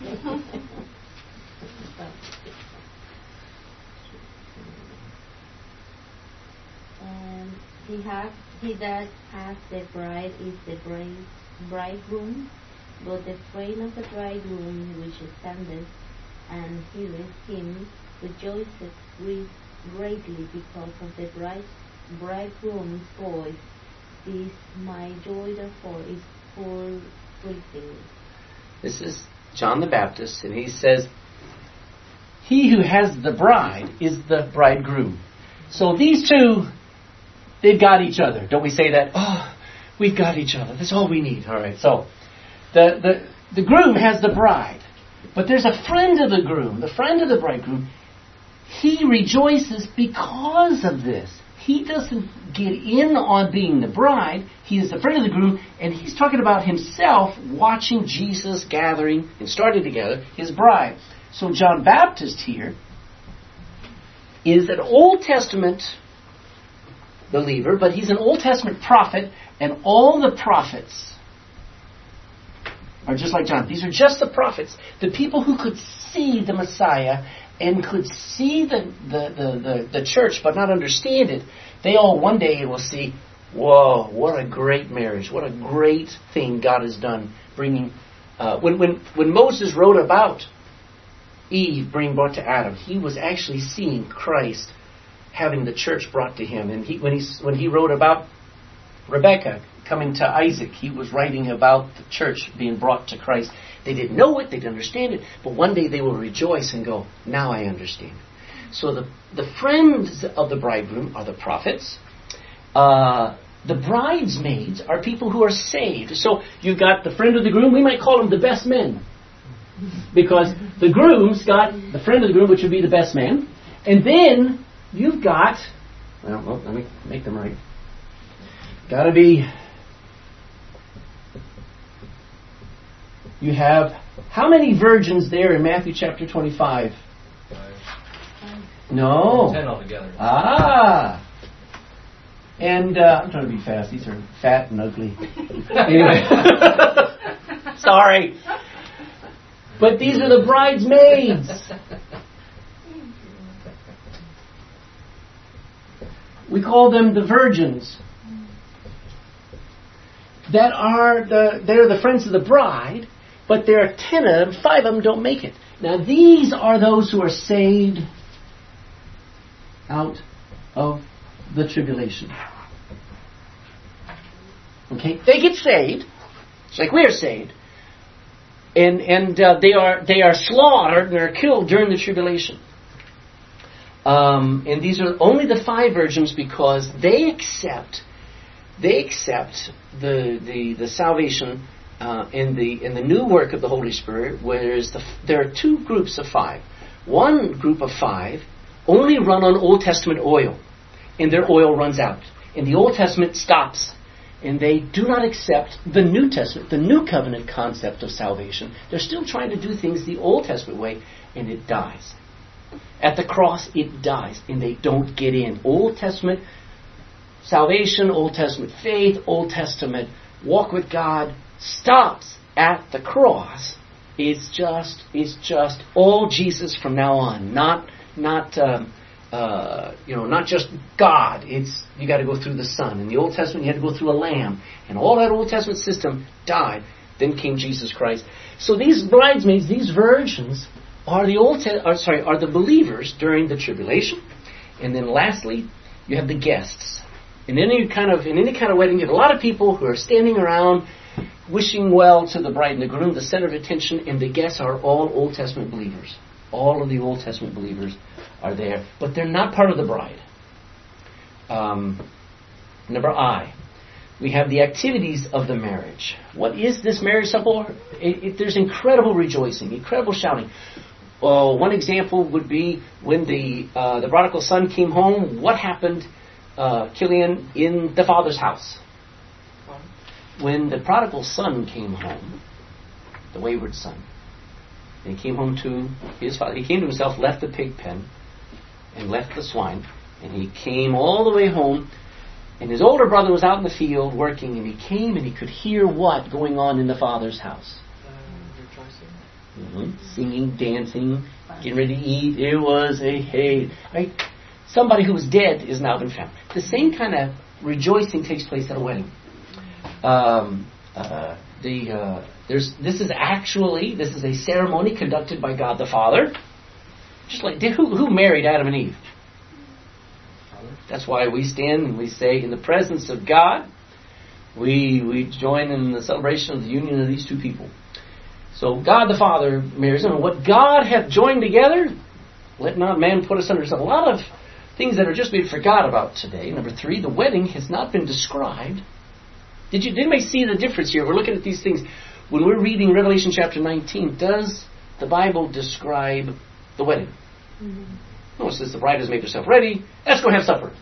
He that hath the bride is the bridegroom, but the friend of the bridegroom which standeth and heareth him rejoiceth greatly because of the bridegroom's voice. This my joy therefore is full pleasing. This is John the Baptist, and he says, he who has the bride is the bridegroom. So these two, they've got each other. Don't we say that? Oh, we've got each other. That's all we need. All right. So the groom has the bride, but there's a friend of the groom, the friend of the bridegroom. He rejoices because of this. He doesn't get in on being the bride. He is the friend of the groom, and he's talking about himself watching Jesus gathering and starting together his bride. So John Baptist here is an Old Testament believer, but he's an Old Testament prophet, and all the prophets are just like John. These are just the prophets, the people who could see the Messiah and could see the church but not understand it. They all one day will see, whoa, what a great marriage, what a great thing God has done, bringing. When Moses wrote about Eve being brought to Adam, he was actually seeing Christ having the church brought to him. And when he wrote about Rebekah coming to Isaac, he was writing about the church being brought to Christ. They didn't know it, they didn't understand it, but one day they will rejoice and go, now I understand. So the friends of the bridegroom are the prophets. The bridesmaids are people who are saved. So you've got the friend of the groom, we might call them the best men. Because the groom's got the friend of the groom, which would be the best man. And then you've got, well, let me make them right. Got to be, you have, how many virgins there in Matthew chapter 25? 5. No. 10 altogether. Ah. And I'm trying to be fast. These are fat and ugly. Anyway. Sorry. But these are the bridesmaids. We call them the virgins. They're the friends of the bride, but there are 10 of them, 5 of them don't make it. Now these are those who are saved out of the tribulation. Okay, they get saved, just like we are saved, and they are slaughtered and are killed during the tribulation. And these are only the 5 virgins because they accept the salvation in the new work of the Holy Spirit. Whereas there are 2 groups of 5. One group of 5 only run on Old Testament oil, and their oil runs out, and the Old Testament stops, and they do not accept the New Testament, the New Covenant concept of salvation. They're still trying to do things the Old Testament way, and it dies. At the cross, it dies, and they don't get in. Old Testament salvation, Old Testament faith, Old Testament walk with God stops at the cross. It's just all Jesus from now on. Not just God. It's you got to go through the Son. In the Old Testament, you had to go through a lamb, and all that Old Testament system died. Then came Jesus Christ. So these bridesmaids, these virgins, are the believers during the tribulation, and then lastly, you have the guests. In any kind of wedding, you have a lot of people who are standing around, wishing well to the bride and the groom, the center of attention, and the guests are all Old Testament believers. All of the Old Testament believers are there, but they're not part of the bride. Number I. We have the activities of the marriage. What is this marriage supper? There's incredible rejoicing, incredible shouting. One example would be when the prodigal son came home. What happened, Killian, in the father's house? When the prodigal son came home, the wayward son, and he came home to his father. He came to himself, left the pig pen, and left the swine, and he came all the way home. And his older brother was out in the field working, and he came and he could hear what going on in the father's house. Singing, dancing, getting ready to eat. It was a hey. Right? Somebody who was dead is now been found. The same kind of rejoicing takes place at a wedding. This is a ceremony conducted by God the Father. Just like who married Adam and Eve? That's why we stand and we say, in the presence of God, we join in the celebration of the union of these two people. So God the Father marries them. What God hath joined together, let not man put asunder. So a lot of things that are just being forgot about today. Number 3, the wedding has not been described. Did anybody see the difference here? We're looking at these things. When we're reading Revelation chapter 19, does the Bible describe the wedding? Mm-hmm. No, it says the bride has made herself ready. Let's go have supper.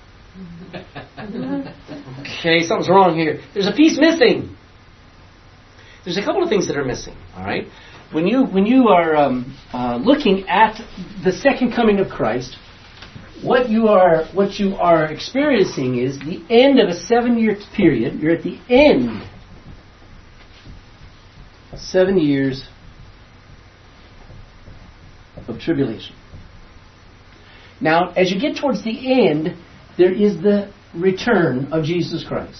Okay, something's wrong here. There's a piece missing. There's a couple of things that are missing. All right, when you are looking at the second coming of Christ, what you are experiencing is the end of a 7-year period. You're at the end. 7 years of tribulation. Now, as you get towards the end, there is the return of Jesus Christ.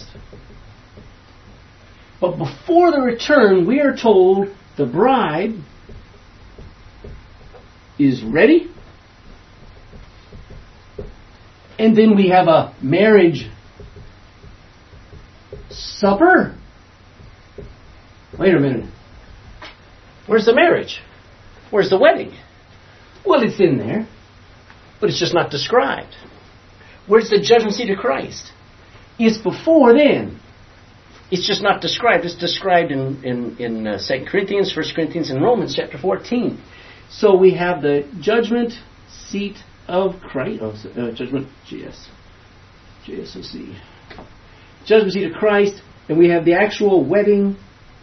But before the return, we are told the bride is ready. And then we have a marriage supper. Wait a minute. Where's the marriage? Where's the wedding? Well, it's in there, but it's just not described. Where's the judgment seat of Christ? It's before then. It's just not described. It's described in 2 Corinthians, 1 Corinthians, and Romans chapter 14. So we have the judgment seat of Christ. Judgment, JSOC. Judgment seat of Christ. And we have the actual wedding.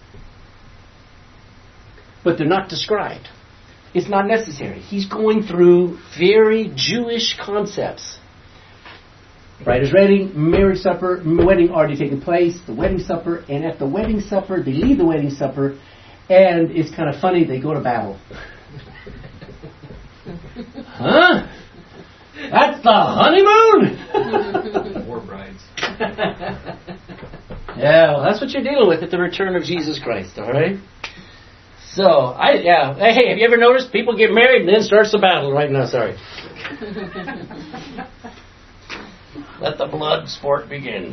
But they're not described. It's not necessary. He's going through very Jewish concepts. Bride is ready, marriage supper, wedding already taken place, the wedding supper, and at the wedding supper, they leave the wedding supper, and it's kind of funny, they go to battle. Huh? That's the honeymoon? War brides. Yeah, well, that's what you're dealing with at the return of Jesus Christ, all right? So, hey, have you ever noticed people get married and then starts the battle right now? Sorry. Let the blood sport begin.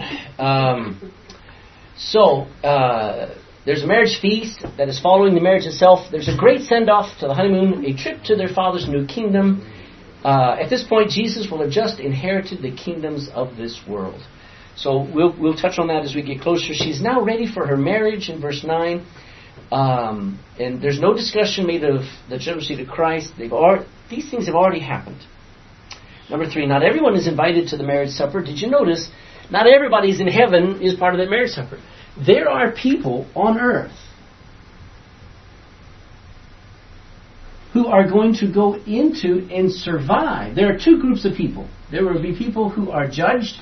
There's a marriage feast that is following the marriage itself. There's a great send-off to the honeymoon, a trip to their father's new kingdom. At this point, Jesus will have just inherited the kingdoms of this world. So we'll touch on that as we get closer. She's now ready for her marriage in verse 9. And there's no discussion made of the judgment seat of Christ. These things have already happened. Number 3, not everyone is invited to the marriage supper. Did you notice? Not everybody's in heaven is part of that marriage supper. There are people on earth who are going to go into and survive. There are two groups of people. There will be people who are judged,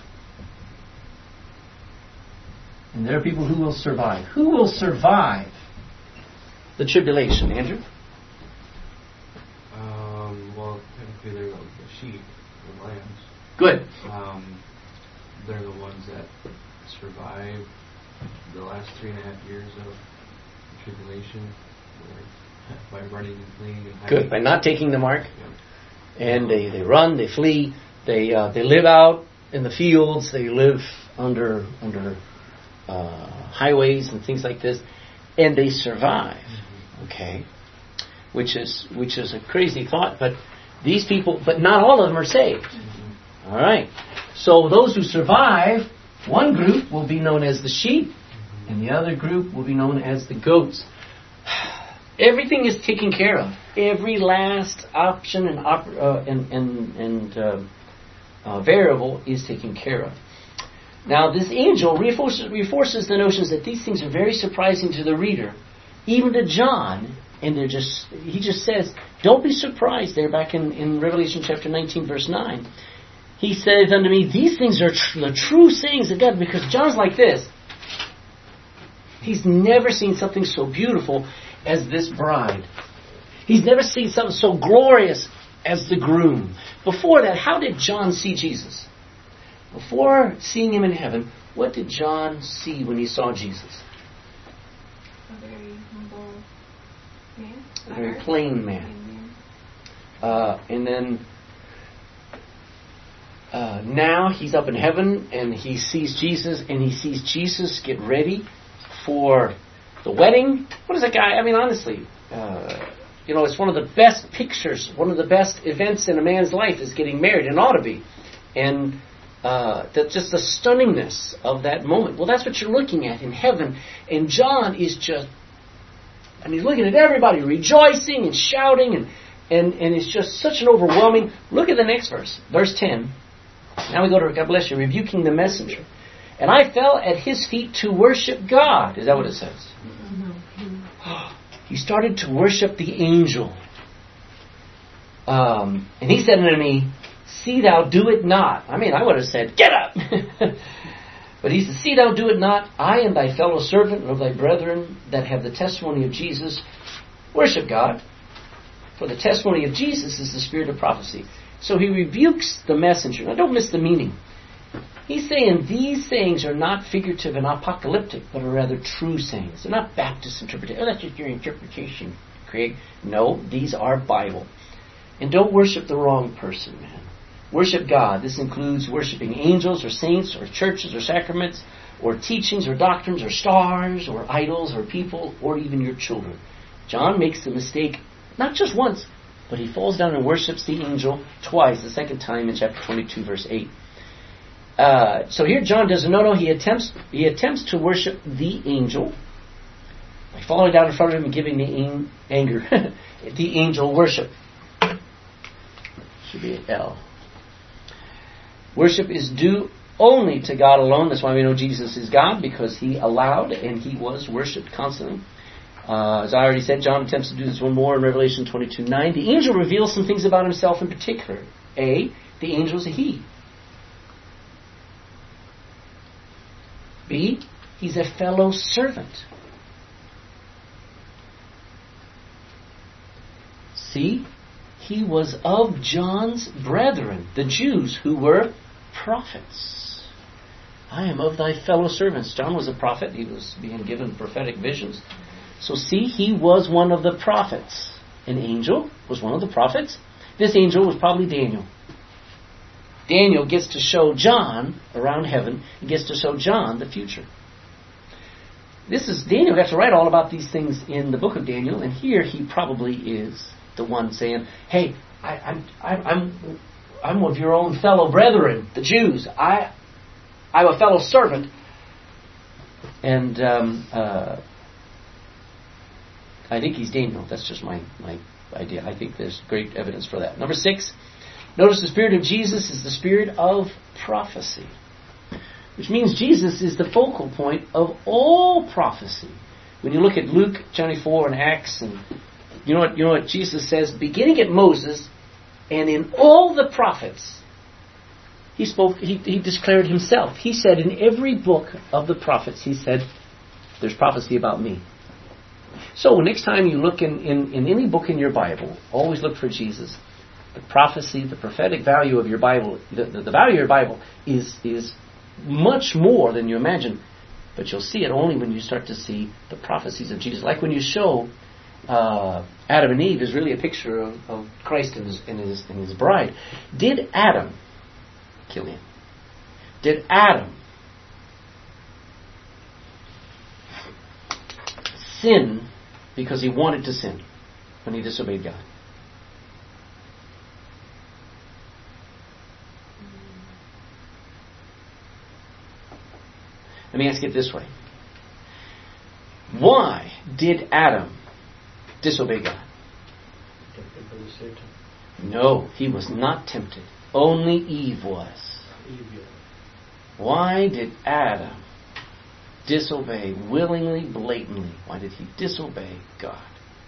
and there are people who will survive. Who will survive the tribulation, Andrew? Well, technically they're the sheep, the lambs. Good. They're the ones that survive the last 3.5 years of tribulation by running and fleeing and hiding. Good. By not taking the mark. Yeah. And they run, they flee, they live out in the fields, they live under highways and things like this, and they survive. Okay, which is a crazy thought, but these people, but not all of them are saved. All right, so those who survive, one group will be known as the sheep, and the other group will be known as the goats. Everything is taken care of. Every last option and variable is taken care of. Now, this angel reinforces the notions that these things are very surprising to the reader, even to John. And he just says, don't be surprised there back in Revelation chapter 19, verse 9. He says unto me, these things are the true sayings of God, because John's like this. He's never seen something so beautiful as this bride. He's never seen something so glorious as the groom. Before that, how did John see Jesus? Before seeing him in heaven, what did John see when he saw Jesus? A very humble man. A very plain man. And then now he's up in heaven and he sees Jesus, and he sees Jesus get ready for the wedding. What is that guy? I mean, honestly, it's one of the best pictures, one of the best events in a man's life is getting married, and ought to be. And just the stunningness of that moment. Well, that's what you're looking at in heaven. And John is just, and he's looking at everybody rejoicing and shouting, and it's just such an overwhelming. Look at the next verse, verse 10. Now we go to, God bless you, rebuking the messenger. And I fell at his feet to worship God. Is that what it says? He started to worship the angel. And he said unto me, see thou do it not. I mean, I would have said, get up! But he said, see thou do it not. I and thy fellow servant and of thy brethren that have the testimony of Jesus, worship God. For the testimony of Jesus is the spirit of prophecy. So he rebukes the messenger. Now don't miss the meaning. He's saying these sayings are not figurative and apocalyptic, but are rather true sayings. They're not Baptist interpretation. Oh, that's just your interpretation, Craig. No, these are Bible. And don't worship the wrong person, man. Worship God. This includes worshiping angels or saints or churches or sacraments or teachings or doctrines or stars or idols or people or even your children. John makes the mistake not just once, but he falls down and worships the angel twice, the second time in chapter 22, verse 8. So here John does he attempts to worship the angel by falling down in front of him and giving the angel worship. Should be an L. Worship is due only to God alone. That's why we know Jesus is God, because he allowed and he was worshipped constantly. As I already said, John attempts to do this one more in Revelation 22:9. The angel reveals some things about himself in particular. A, the angel is a he. B, he's a fellow servant. C, he was of John's brethren, the Jews, who were prophets. I am of thy fellow servants. John was a prophet. He was being given prophetic visions. So see, he was one of the prophets. An angel was one of the prophets. This angel was probably Daniel. Daniel gets to show John around heaven. He gets to show John the future. Daniel got to write all about these things in the book of Daniel, and here he probably is the one saying, "Hey, I'm of your own fellow brethren, the Jews. I'm a fellow servant." And I think he's Daniel. That's just my idea. I think there's great evidence for that. Number 6, notice the Spirit of Jesus is the spirit of prophecy, which means Jesus is the focal point of all prophecy. When you look at Luke 24 and Acts, and you know what Jesus says, beginning at Moses and in all the prophets, he spoke. He declared himself. He said in every book of the prophets, he said, "There's prophecy about me." So next time you look in any book in your Bible, always look for Jesus. The prophecy, the prophetic value of your Bible, the value of your Bible is much more than you imagine. But you'll see it only when you start to see the prophecies of Jesus. Like when you show Adam and Eve is really a picture of Christ and his bride. Did Adam kill him? Did Adam sin because he wanted to sin when he disobeyed God. Let me ask it this way. Why did Adam disobey God? Tempted by Satan. No, he was not tempted. Only Eve was. Why did Adam disobey willingly, blatantly? Why did he disobey God?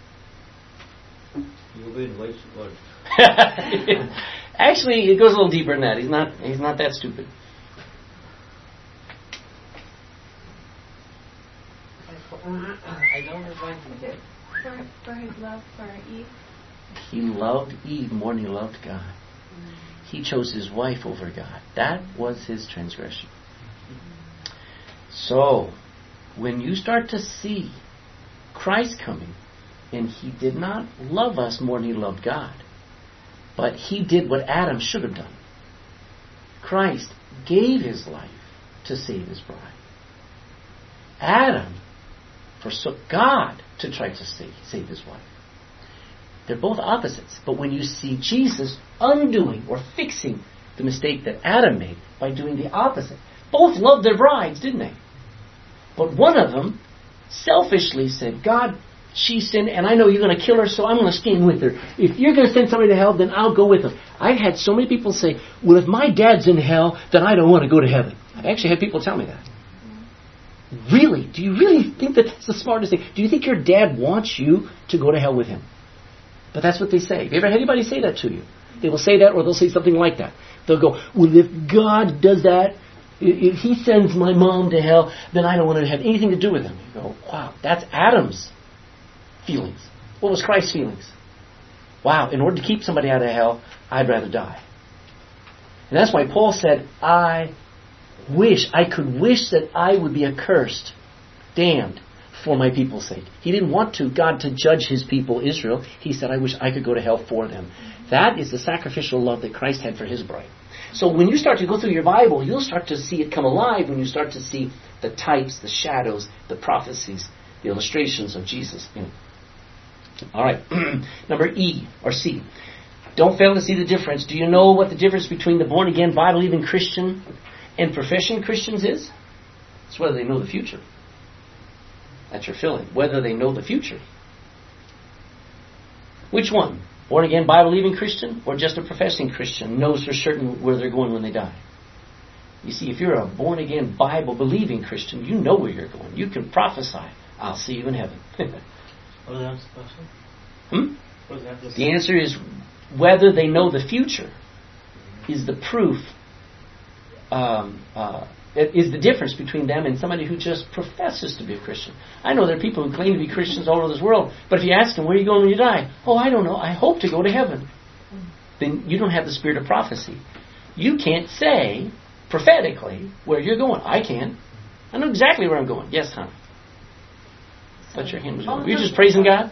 He obeyed wife's word. Actually, it goes a little deeper than that. He's not that stupid. I don't know why he did. For his love for Eve. He loved Eve more than he loved God. He chose his wife over God. That was his transgression. So, when you start to see Christ coming, and he did not love us more than he loved God, but he did what Adam should have done. Christ gave his life to save his bride. Adam forsook God to try to save his wife. They're both opposites. But when you see Jesus undoing or fixing the mistake that Adam made by doing the opposite, both loved their brides, didn't they? But one of them selfishly said, God, she sinned, and I know you're going to kill her, so I'm going to stand with her. If you're going to send somebody to hell, then I'll go with them. I've had so many people say, well, if my dad's in hell, then I don't want to go to heaven. I've actually had people tell me that. Really? Do you really think that that's the smartest thing? Do you think your dad wants you to go to hell with him? But that's what they say. Have you ever had anybody say that to you? They will say that, or they'll say something like that. They'll go, well, if God does that, if he sends my mom to hell, then I don't want to have anything to do with him. You go, wow, that's Adam's feelings. What was Christ's feelings? Wow, in order to keep somebody out of hell, I'd rather die. And that's why Paul said, I could wish that I would be accursed, damned, for my people's sake. He didn't want God to judge his people, Israel. He said, I wish I could go to hell for them. That is the sacrificial love that Christ had for his bride. So when you start to go through your Bible, you'll start to see it come alive when you start to see the types, the shadows, the prophecies, the illustrations of Jesus in it. All right. Number E or C. Don't fail to see the difference. Do you know what the difference between the born-again, Bible-believing Christian and profession Christians is? It's whether they know the future. That's your filling. Whether they know the future. Which one? Born-again, Bible-believing Christian or just a professing Christian knows for certain where they're going when they die? You see, if you're a born-again, Bible-believing Christian, you know where you're going. You can prophesy, I'll see you in heaven. What is the answer, Pastor? What is the answer? The answer is whether they know the future is the proof, is the difference between them and somebody who just professes to be a Christian. I know there are people who claim to be Christians all over this world, but if you ask them, where are you going when you die? Oh, I don't know. I hope to go to heaven. Then you don't have the spirit of prophecy. You can't say prophetically where you're going. I can. I know exactly where I'm going. Yes, Tom. But your hand was going. Were you just praising God?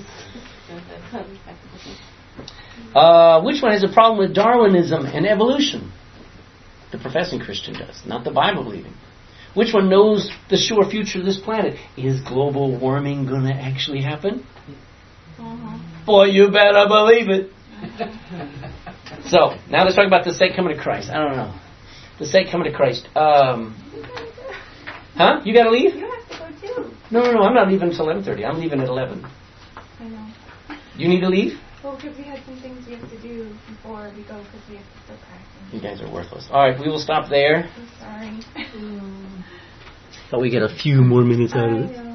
Which one has a problem with Darwinism and evolution? The professing Christian does, not the Bible-believing. Which one knows the sure future of this planet? Is global warming going to actually happen? Boy, you better believe it. So, now let's talk about the second coming of Christ. I don't know. The second coming of Christ. Huh? You got to leave? You have to go too. No, I'm not leaving until 11:30. I'm leaving at 11. I know. You need to leave? Well, because we had some things we have to do before we go because we have to still practice. You guys are worthless. All right, we will stop there. I'm sorry. So we get a few more minutes out of it.